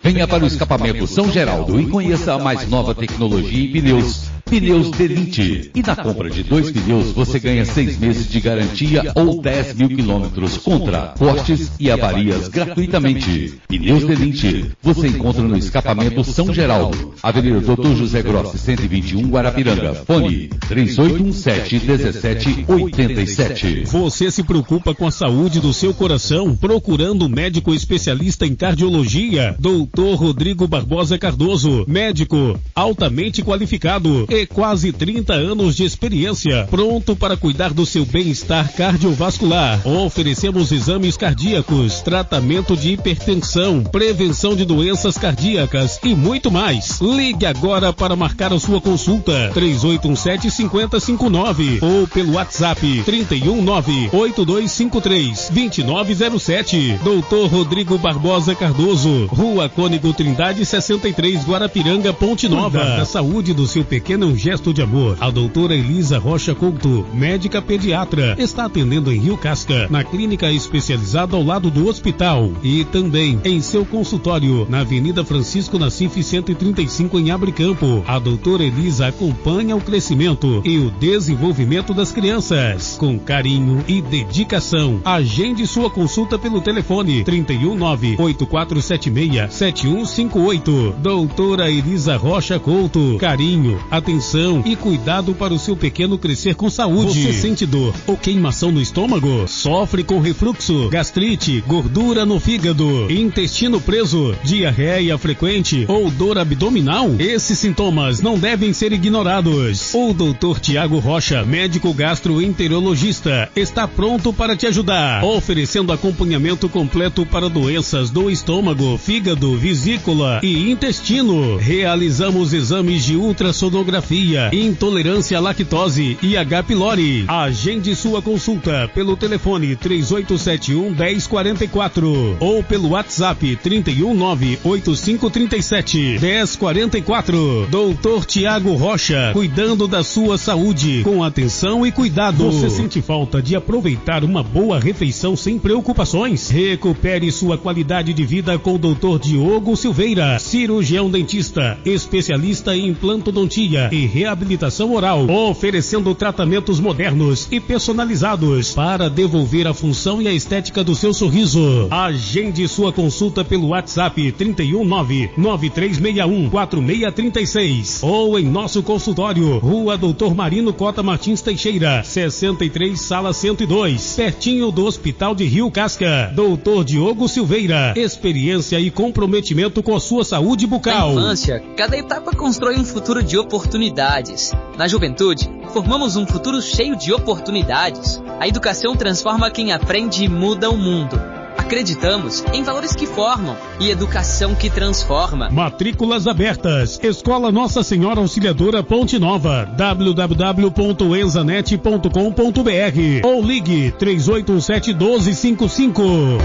Venha para o escapamento São Geraldo e conheça a mais nova tecnologia em pneus. Pneus Delinte. E na compra de dois pneus você ganha seis meses de garantia ou dez mil quilômetros contra cortes e avarias gratuitamente. Pneus Delinte. Você encontra no escapamento São Geraldo, Avenida doutor José Grossi, cento e vinte e um, Guarapiranga. Fone três oito um sete, um sete oito sete. Você se preocupa com a saúde do seu coração? Procurando um médico especialista em cardiologia? doutor Rodrigo Barbosa Cardoso. Médico altamente qualificado e quase trinta anos de experiência, pronto para cuidar do seu bem-estar cardiovascular. Oferecemos exames cardíacos, tratamento de hipertensão, prevenção de doenças cardíacas e muito mais. Ligue agora para marcar a sua consulta, três oito um sete, cinco zero cinco nove ou pelo WhatsApp trinta e um, nove oito dois cinco três, dois nove zero sete. doutor Rodrigo Barbosa Cardoso, Rua Cônego Trindade sessenta e três, Guarapiranga, Ponte Nova. Da saúde do seu pequeno é um gesto de amor. A doutora Elisa Rocha Couto, médica pediatra, está atendendo em Rio Casca, na clínica especializada ao lado do hospital e também em seu consultório na Avenida Francisco Nassif cento e trinta e cinco em Abricampo. A doutora Elisa acompanha o crescimento e o desenvolvimento das crianças com carinho e dedicação. Agende sua consulta pelo telefone trinta e um, nove oito quatro sete seis, sete um cinco oito. Doutora Elisa Rocha Couto, carinho, atenção e cuidado para o seu pequeno crescer com saúde. Você sente dor ou queimação no estômago? Sofre com refluxo, gastrite, gordura no fígado, intestino preso, diarreia frequente ou dor abdominal? Esses sintomas não devem ser ignorados. O doutor Tiago Rocha, médico gastroenterologista, está pronto para te ajudar, oferecendo acompanhamento completo para doenças do estômago, fígado, vesícula e intestino. Realizamos exames de ultrassonografia, intolerância à lactose e H. pylori. Agende sua consulta pelo telefone três oito sete um, um zero quatro quatro ou pelo WhatsApp trinta e um, nove oito cinco três sete, um zero quatro quatro. doutor Tiago Rocha, cuidando da sua saúde com atenção e cuidado. Você sente falta de aproveitar uma boa refeição sem preocupações? Recupere sua qualidade de vida com o doutor Diogo Silveira, cirurgião dentista, especialista em implantodontia e reabilitação oral, oferecendo tratamentos modernos e personalizados para devolver a função e a estética do seu sorriso. Agende sua consulta pelo WhatsApp trinta e um, nove nove três seis um, quatro seis três seis ou em nosso consultório, Rua doutor Marino Cota Martins Teixeira, sessenta e três, sala cento e dois, pertinho do Hospital de Rio Casca. doutor Diogo Silveira, experiência e comprometimento com a sua saúde bucal. Na infância, cada etapa constrói um futuro de oportunidades. Na juventude, formamos um futuro cheio de oportunidades. A educação transforma quem aprende e muda o mundo. Acreditamos em valores que formam e educação que transforma. Matrículas abertas. Escola Nossa Senhora Auxiliadora Ponte Nova. w w w ponto enzanet ponto com ponto b r ou ligue três oito um sete, um dois cinco cinco.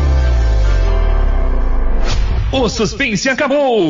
O suspense acabou!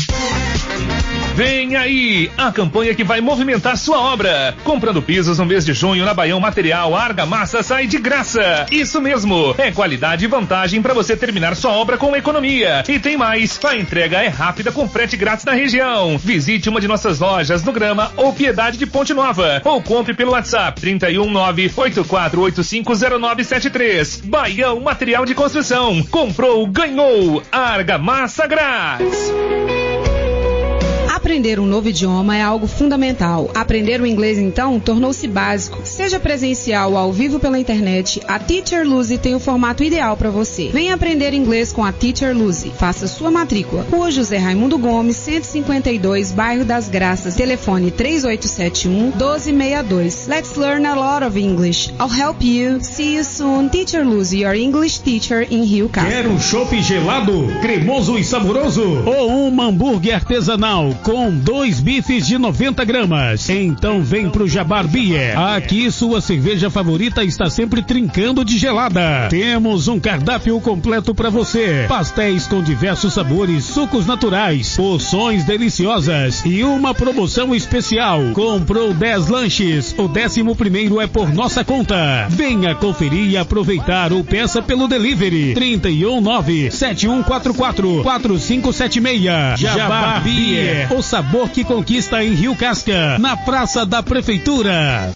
Vem aí, a campanha que vai movimentar sua obra. Comprando pisos no mês de junho na Baião Material, a argamassa sai de graça. Isso mesmo, é qualidade e vantagem para você terminar sua obra com economia. E tem mais, a entrega é rápida com frete grátis na região. Visite uma de nossas lojas no Grama ou Piedade de Ponte Nova. Ou compre pelo WhatsApp trinta e um, nove oito quatro oito cinco zero nove sete três. Baião Material de Construção. Comprou, ganhou. Argamassa grátis. Aprender um novo idioma é algo fundamental. Aprender o inglês, então, tornou-se básico. Seja presencial ou ao vivo pela internet, a Teacher Lucy tem o formato ideal para você. Venha aprender inglês com a Teacher Lucy. Faça sua matrícula. Rua José Raimundo Gomes, cento e cinquenta e dois, Bairro das Graças. Telefone três oito sete um, um dois seis dois. Let's learn a lot of English. I'll help you. See you soon. Teacher Lucy, your English teacher in Rio Casca. Quer um chopp gelado, cremoso e saboroso? Ou um hambúrguer artesanal com dois bifes de noventa gramas. Então vem pro Jabar Beer. Aqui sua cerveja favorita está sempre trincando de gelada. Temos um cardápio completo para você. Pastéis com diversos sabores, sucos naturais, porções deliciosas e uma promoção especial. Comprou dez lanches, o décimo primeiro é por nossa conta. Venha conferir e aproveitar ou peça pelo delivery trinta e um nove sete um quatro quatro quatro cinco sete seis. Jabar Beer, o sabor que conquista em Rio Casca, na Praça da Prefeitura.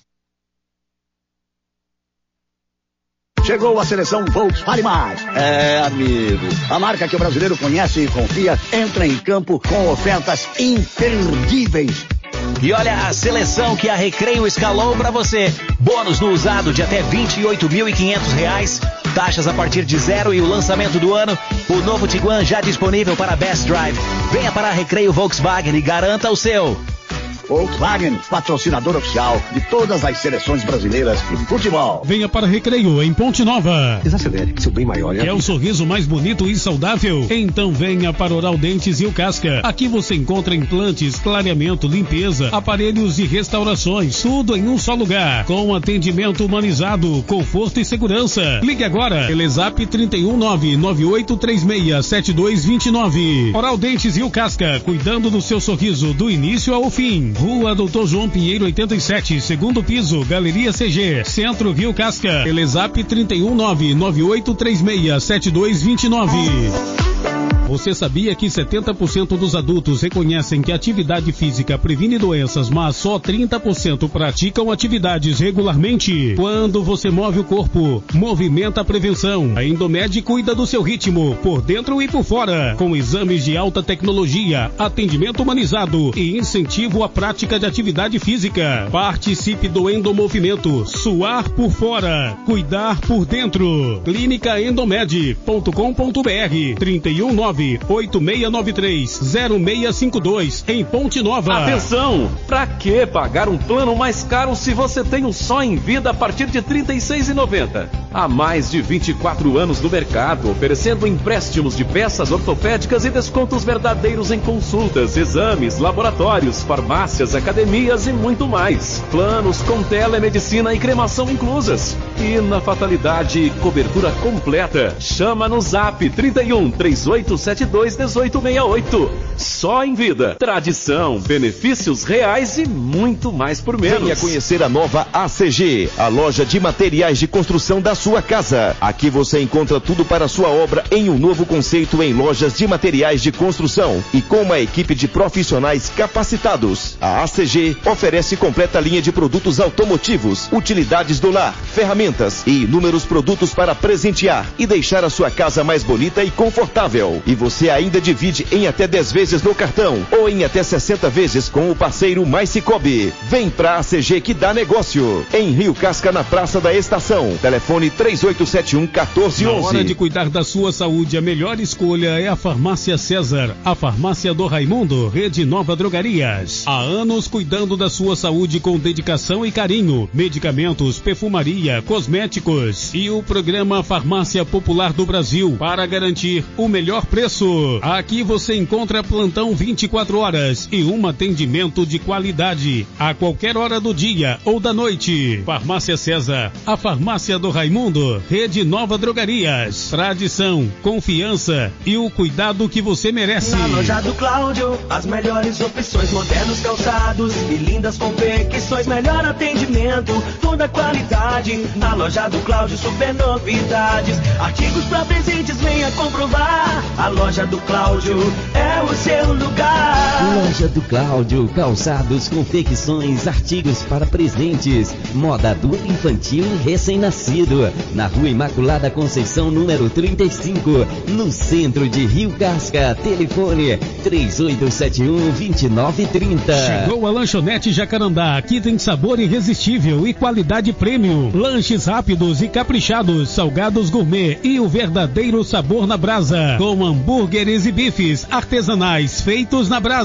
Chegou a seleção Volks Fale Mais. É, amigo, a marca que o brasileiro conhece e confia entra em campo com ofertas imperdíveis. E olha a seleção que a Recreio escalou para você. Bônus no usado de até vinte e oito mil e quinhentos reais. Taxas a partir de zero e o lançamento do ano. O novo Tiguan já disponível para Best Drive. Venha para a Recreio Volkswagen e garanta o seu. Volkswagen, patrocinador oficial de todas as seleções brasileiras de futebol. Venha para Recreio, em Ponte Nova. Desacelere, seu bem maior. É o sorriso mais bonito e saudável? Então venha para Oral Dentes e o Casca. Aqui você encontra implantes, clareamento, limpeza, aparelhos e restaurações. Tudo em um só lugar. Com atendimento humanizado, conforto e segurança. Ligue agora. Telezap trinta e um nove nove oito três seis sete dois dois nove. Oral Dentes e o Casca, cuidando do seu sorriso do início ao fim. Rua Doutor João Pinheiro oitenta e sete, segundo piso, Galeria C G, Centro Rio Casca. Telezap trinta e um nove nove oito três seis sete dois dois nove. Você sabia que setenta por cento dos adultos reconhecem que a atividade física previne doenças, mas só trinta por cento praticam atividades regularmente? Quando você move o corpo, movimenta a prevenção. A Endomed cuida do seu ritmo, por dentro e por fora, com exames de alta tecnologia, atendimento humanizado e incentivo à prática de atividade física. Participe do Endomovimento. Suar por fora, cuidar por dentro. clínica endomed ponto com ponto br trinta e um nove oito seis nove três zero seis cinco dois em Ponte Nova. Atenção! Pra que pagar um plano mais caro se você tem um só em vida a partir de trinta e seis reais e noventa centavos? Há mais de vinte e quatro anos no mercado, oferecendo empréstimos de peças ortopédicas e descontos verdadeiros em consultas, exames, laboratórios, farmácias, academias e muito mais. Planos com telemedicina e cremação inclusas. E na fatalidade, cobertura completa. Chama no Zap trinta e um trinta e oito setenta e dois dezoito sessenta e oito. Só em vida. Tradição, benefícios reais e muito mais por menos. Venha conhecer a nova A C G, a loja de materiais de construção da sua casa. Aqui você encontra tudo para a sua obra em um novo conceito em lojas de materiais de construção e com uma equipe de profissionais capacitados. A A C G oferece completa linha de produtos automotivos, utilidades do lar, ferramentas e inúmeros produtos para presentear e deixar a sua casa mais bonita e confortável. E você ainda divide em até dez vezes no cartão ou em até sessenta vezes com o parceiro Mais Cicobi. Vem pra A C G que dá negócio. Em Rio Casca, na Praça da Estação. Telefone três oito sete um um quatro um um. Na hora de cuidar da sua saúde, a melhor escolha é a Farmácia César, a farmácia do Raimundo, Rede Nova Drogarias. Há anos cuidando da sua saúde com dedicação e carinho. Medicamentos, perfumaria, cosméticos e o programa Farmácia Popular do Brasil para garantir o melhor preço. Aqui você encontra plantão vinte e quatro horas e um atendimento de qualidade a qualquer hora do dia ou da noite. Farmácia César, a farmácia do Raimundo, Rede Nova Drogarias. Tradição, confiança e o cuidado que você merece. Na loja do Cláudio, as melhores opções, modernos calçados e lindas confecções, melhor atendimento, toda qualidade. Na loja do Cláudio, super novidades, artigos para presentes, venha comprovar. A loja do Cláudio é o seu lugar. Loja do Cláudio, calçados, confecções, artigos para presentes, moda adulta, infantil e recém-nascido. Na Rua Imaculada Conceição, número trinta e cinco, no centro de Rio Casca. Telefone três oito sete um dois nove três zero. Chegou a Lanchonete Jacarandá. Aqui tem sabor irresistível e qualidade premium. Lanches rápidos e caprichados, salgados gourmet e o verdadeiro sabor na brasa. Com hambúrgueres e bifes artesanais feitos na brasa.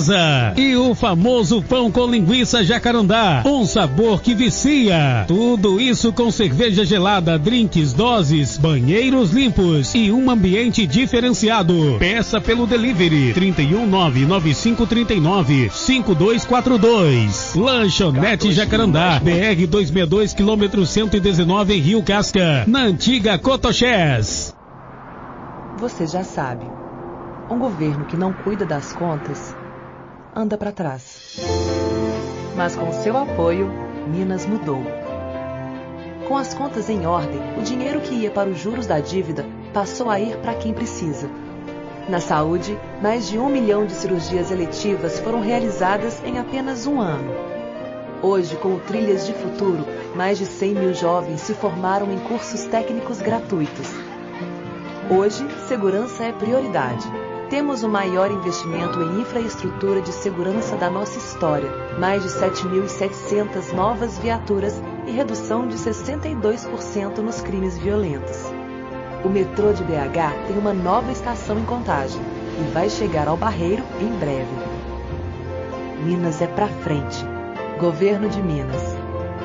Jacarandá. E o famoso pão com linguiça Jacarandá, um sabor que vicia. Tudo isso com cerveja gelada, drinks, doses, banheiros limpos e um ambiente diferenciado. Peça pelo delivery trinta e um nove nove cinco trinta e nove cinco dois quatro dois. Lanchonete Jacarandá, B R duzentos e sessenta e dois, quilômetro cento e dezenove em Rio Casca, na antiga Cotoxés. Você já sabe, um governo que não cuida das contas anda para trás. Mas com seu apoio, Minas mudou. Com as contas em ordem, o dinheiro que ia para os juros da dívida passou a ir para quem precisa. Na saúde, mais de um milhão de cirurgias eletivas foram realizadas em apenas um ano. Hoje, com o Trilhas de Futuro, mais de cem mil jovens se formaram em cursos técnicos gratuitos. Hoje, segurança é prioridade. Temos o maior investimento em infraestrutura de segurança da nossa história, mais de sete mil e setecentas novas viaturas e redução de sessenta e dois por cento nos crimes violentos. O metrô de B H tem uma nova estação em Contagem e vai chegar ao Barreiro em breve. Minas é pra frente. Governo de Minas.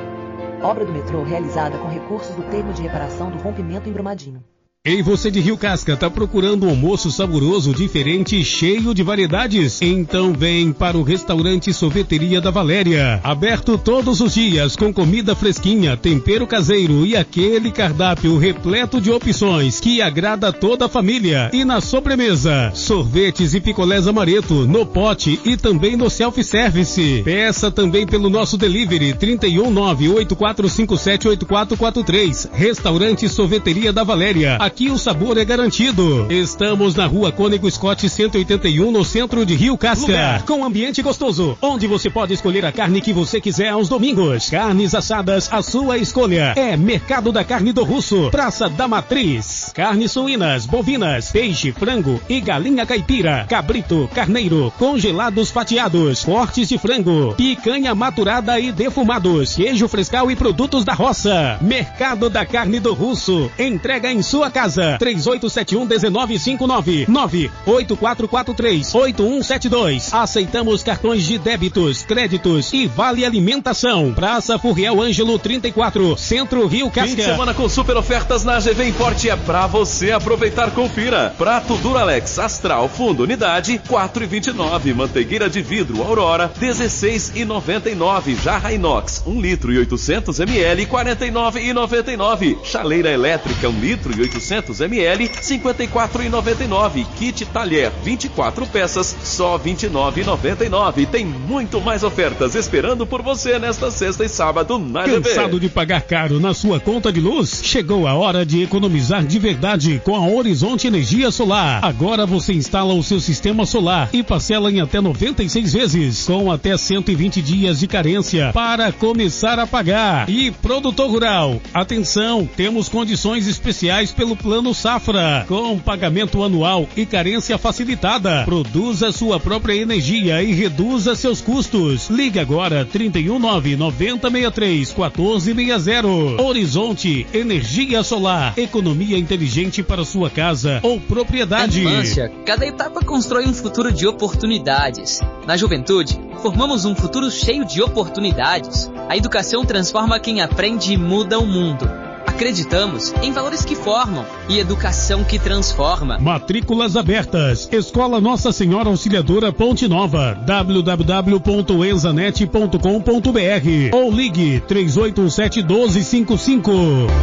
Obra do metrô realizada com recursos do termo de reparação do rompimento em Brumadinho. Ei, você de Rio Casca, tá procurando um almoço saboroso, diferente e cheio de variedades? Então vem para o restaurante Sorveteria da Valéria. Aberto todos os dias, com comida fresquinha, tempero caseiro e aquele cardápio repleto de opções que agrada toda a família. E na sobremesa, sorvetes e picolés amareto, no pote e também no self-service. Peça também pelo nosso delivery trinta e um nove oito quatro cinco sete oito quatro quatro três. Restaurante Sorveteria da Valéria. Aqui o sabor é garantido. Estamos na Rua Cônego Scott cento e oitenta e um, no centro de Rio Casca. Lugar com ambiente gostoso, onde você pode escolher a carne que você quiser aos domingos. Carnes assadas, a sua escolha. É Mercado da Carne do Russo, Praça da Matriz. Carnes suínas, bovinas, peixe, frango e galinha caipira, cabrito, carneiro, congelados fatiados, cortes de frango, picanha maturada e defumados, queijo frescal e produtos da roça. Mercado da Carne do Russo. Entrega em sua casa. três oito sete um, um nove cinco nove, nove oito quatro quatro três, oito um sete dois. Aceitamos cartões de débitos, créditos e vale alimentação. Praça Furriel Ângelo trinta e quatro, Centro Rio Casca. Fim de semana com super ofertas na A G V Import é pra você aproveitar. Confira. Prato Duralex Astral Fundo Unidade quatro e vinte e nove. Manteigueira de vidro Aurora dezesseis e noventa e nove. Jarra inox um litro e oitocentos mililitros quarenta e nove e noventa e nove. Chaleira elétrica um litro e oitocentos mililitros cinquenta e quatro e noventa e nove. Kit talher vinte e quatro peças só vinte e nove e noventa e nove. Tem muito mais ofertas esperando por você nesta sexta e sábado na A G V. Cansado de pagar caro na sua conta de luz? Chegou a hora de economizar de verdade com a Horizonte Energia Solar. Agora você instala o seu sistema solar e parcela em até noventa e seis vezes, com até cento e vinte dias de carência para começar a pagar. E produtor rural, atenção, temos condições especiais pelo Plano Safra, com pagamento anual e carência facilitada. Produza sua própria energia e reduza seus custos. Ligue agora trinta e um nove noventa sessenta e três quatorze sessenta. Horizonte Energia Solar, economia inteligente para sua casa ou propriedade. Na infância, cada etapa constrói um futuro de oportunidades. Na juventude, formamos um futuro cheio de oportunidades. A educação transforma quem aprende e muda o mundo. Acreditamos em valores que formam e educação que transforma. Matrículas abertas. Escola Nossa Senhora Auxiliadora Ponte Nova. w w w ponto enzanet ponto com ponto b r ou ligue três oito um sete um dois cinco cinco.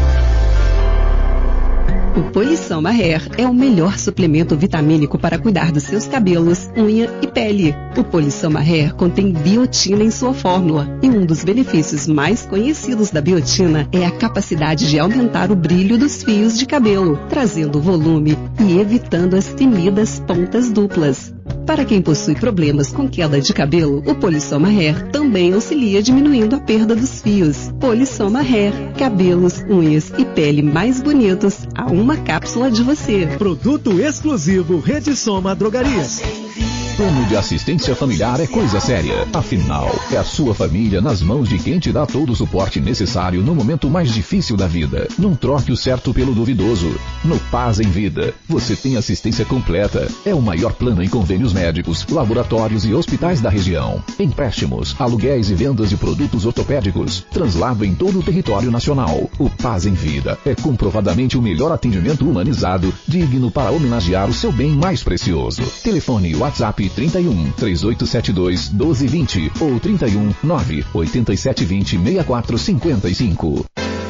O Polissoma Hair é o melhor suplemento vitamínico para cuidar dos seus cabelos, unha e pele. O Polissoma Hair contém biotina em sua fórmula e um dos benefícios mais conhecidos da biotina é a capacidade de aumentar o brilho dos fios de cabelo, trazendo volume e evitando as temidas pontas duplas. Para quem possui problemas com queda de cabelo, o Polissoma Hair também auxilia diminuindo a perda dos fios. Polissoma Hair, cabelos, unhas e pele mais bonitos a uma cápsula de você. Produto exclusivo Rede Soma Drogarias. Plano de assistência familiar é coisa séria. Afinal, é a sua família nas mãos de quem te dá todo o suporte necessário no momento mais difícil da vida. Não troque o certo pelo duvidoso. No Paz em Vida, você tem assistência completa. É o maior plano em convênios médicos, laboratórios e hospitais da região. Empréstimos, aluguéis e vendas de produtos ortopédicos. Translado em todo o território nacional. O Paz em Vida é comprovadamente o melhor atendimento humanizado, digno para homenagear o seu bem mais precioso. Telefone WhatsApp trinta e um, três oito sete dois, um dois dois zero ou trinta e um, nove oito sete dois zero, seis quatro cinco cinco.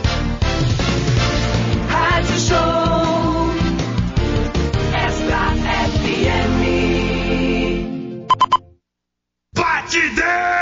Rádio Show Extra F M. Batidão!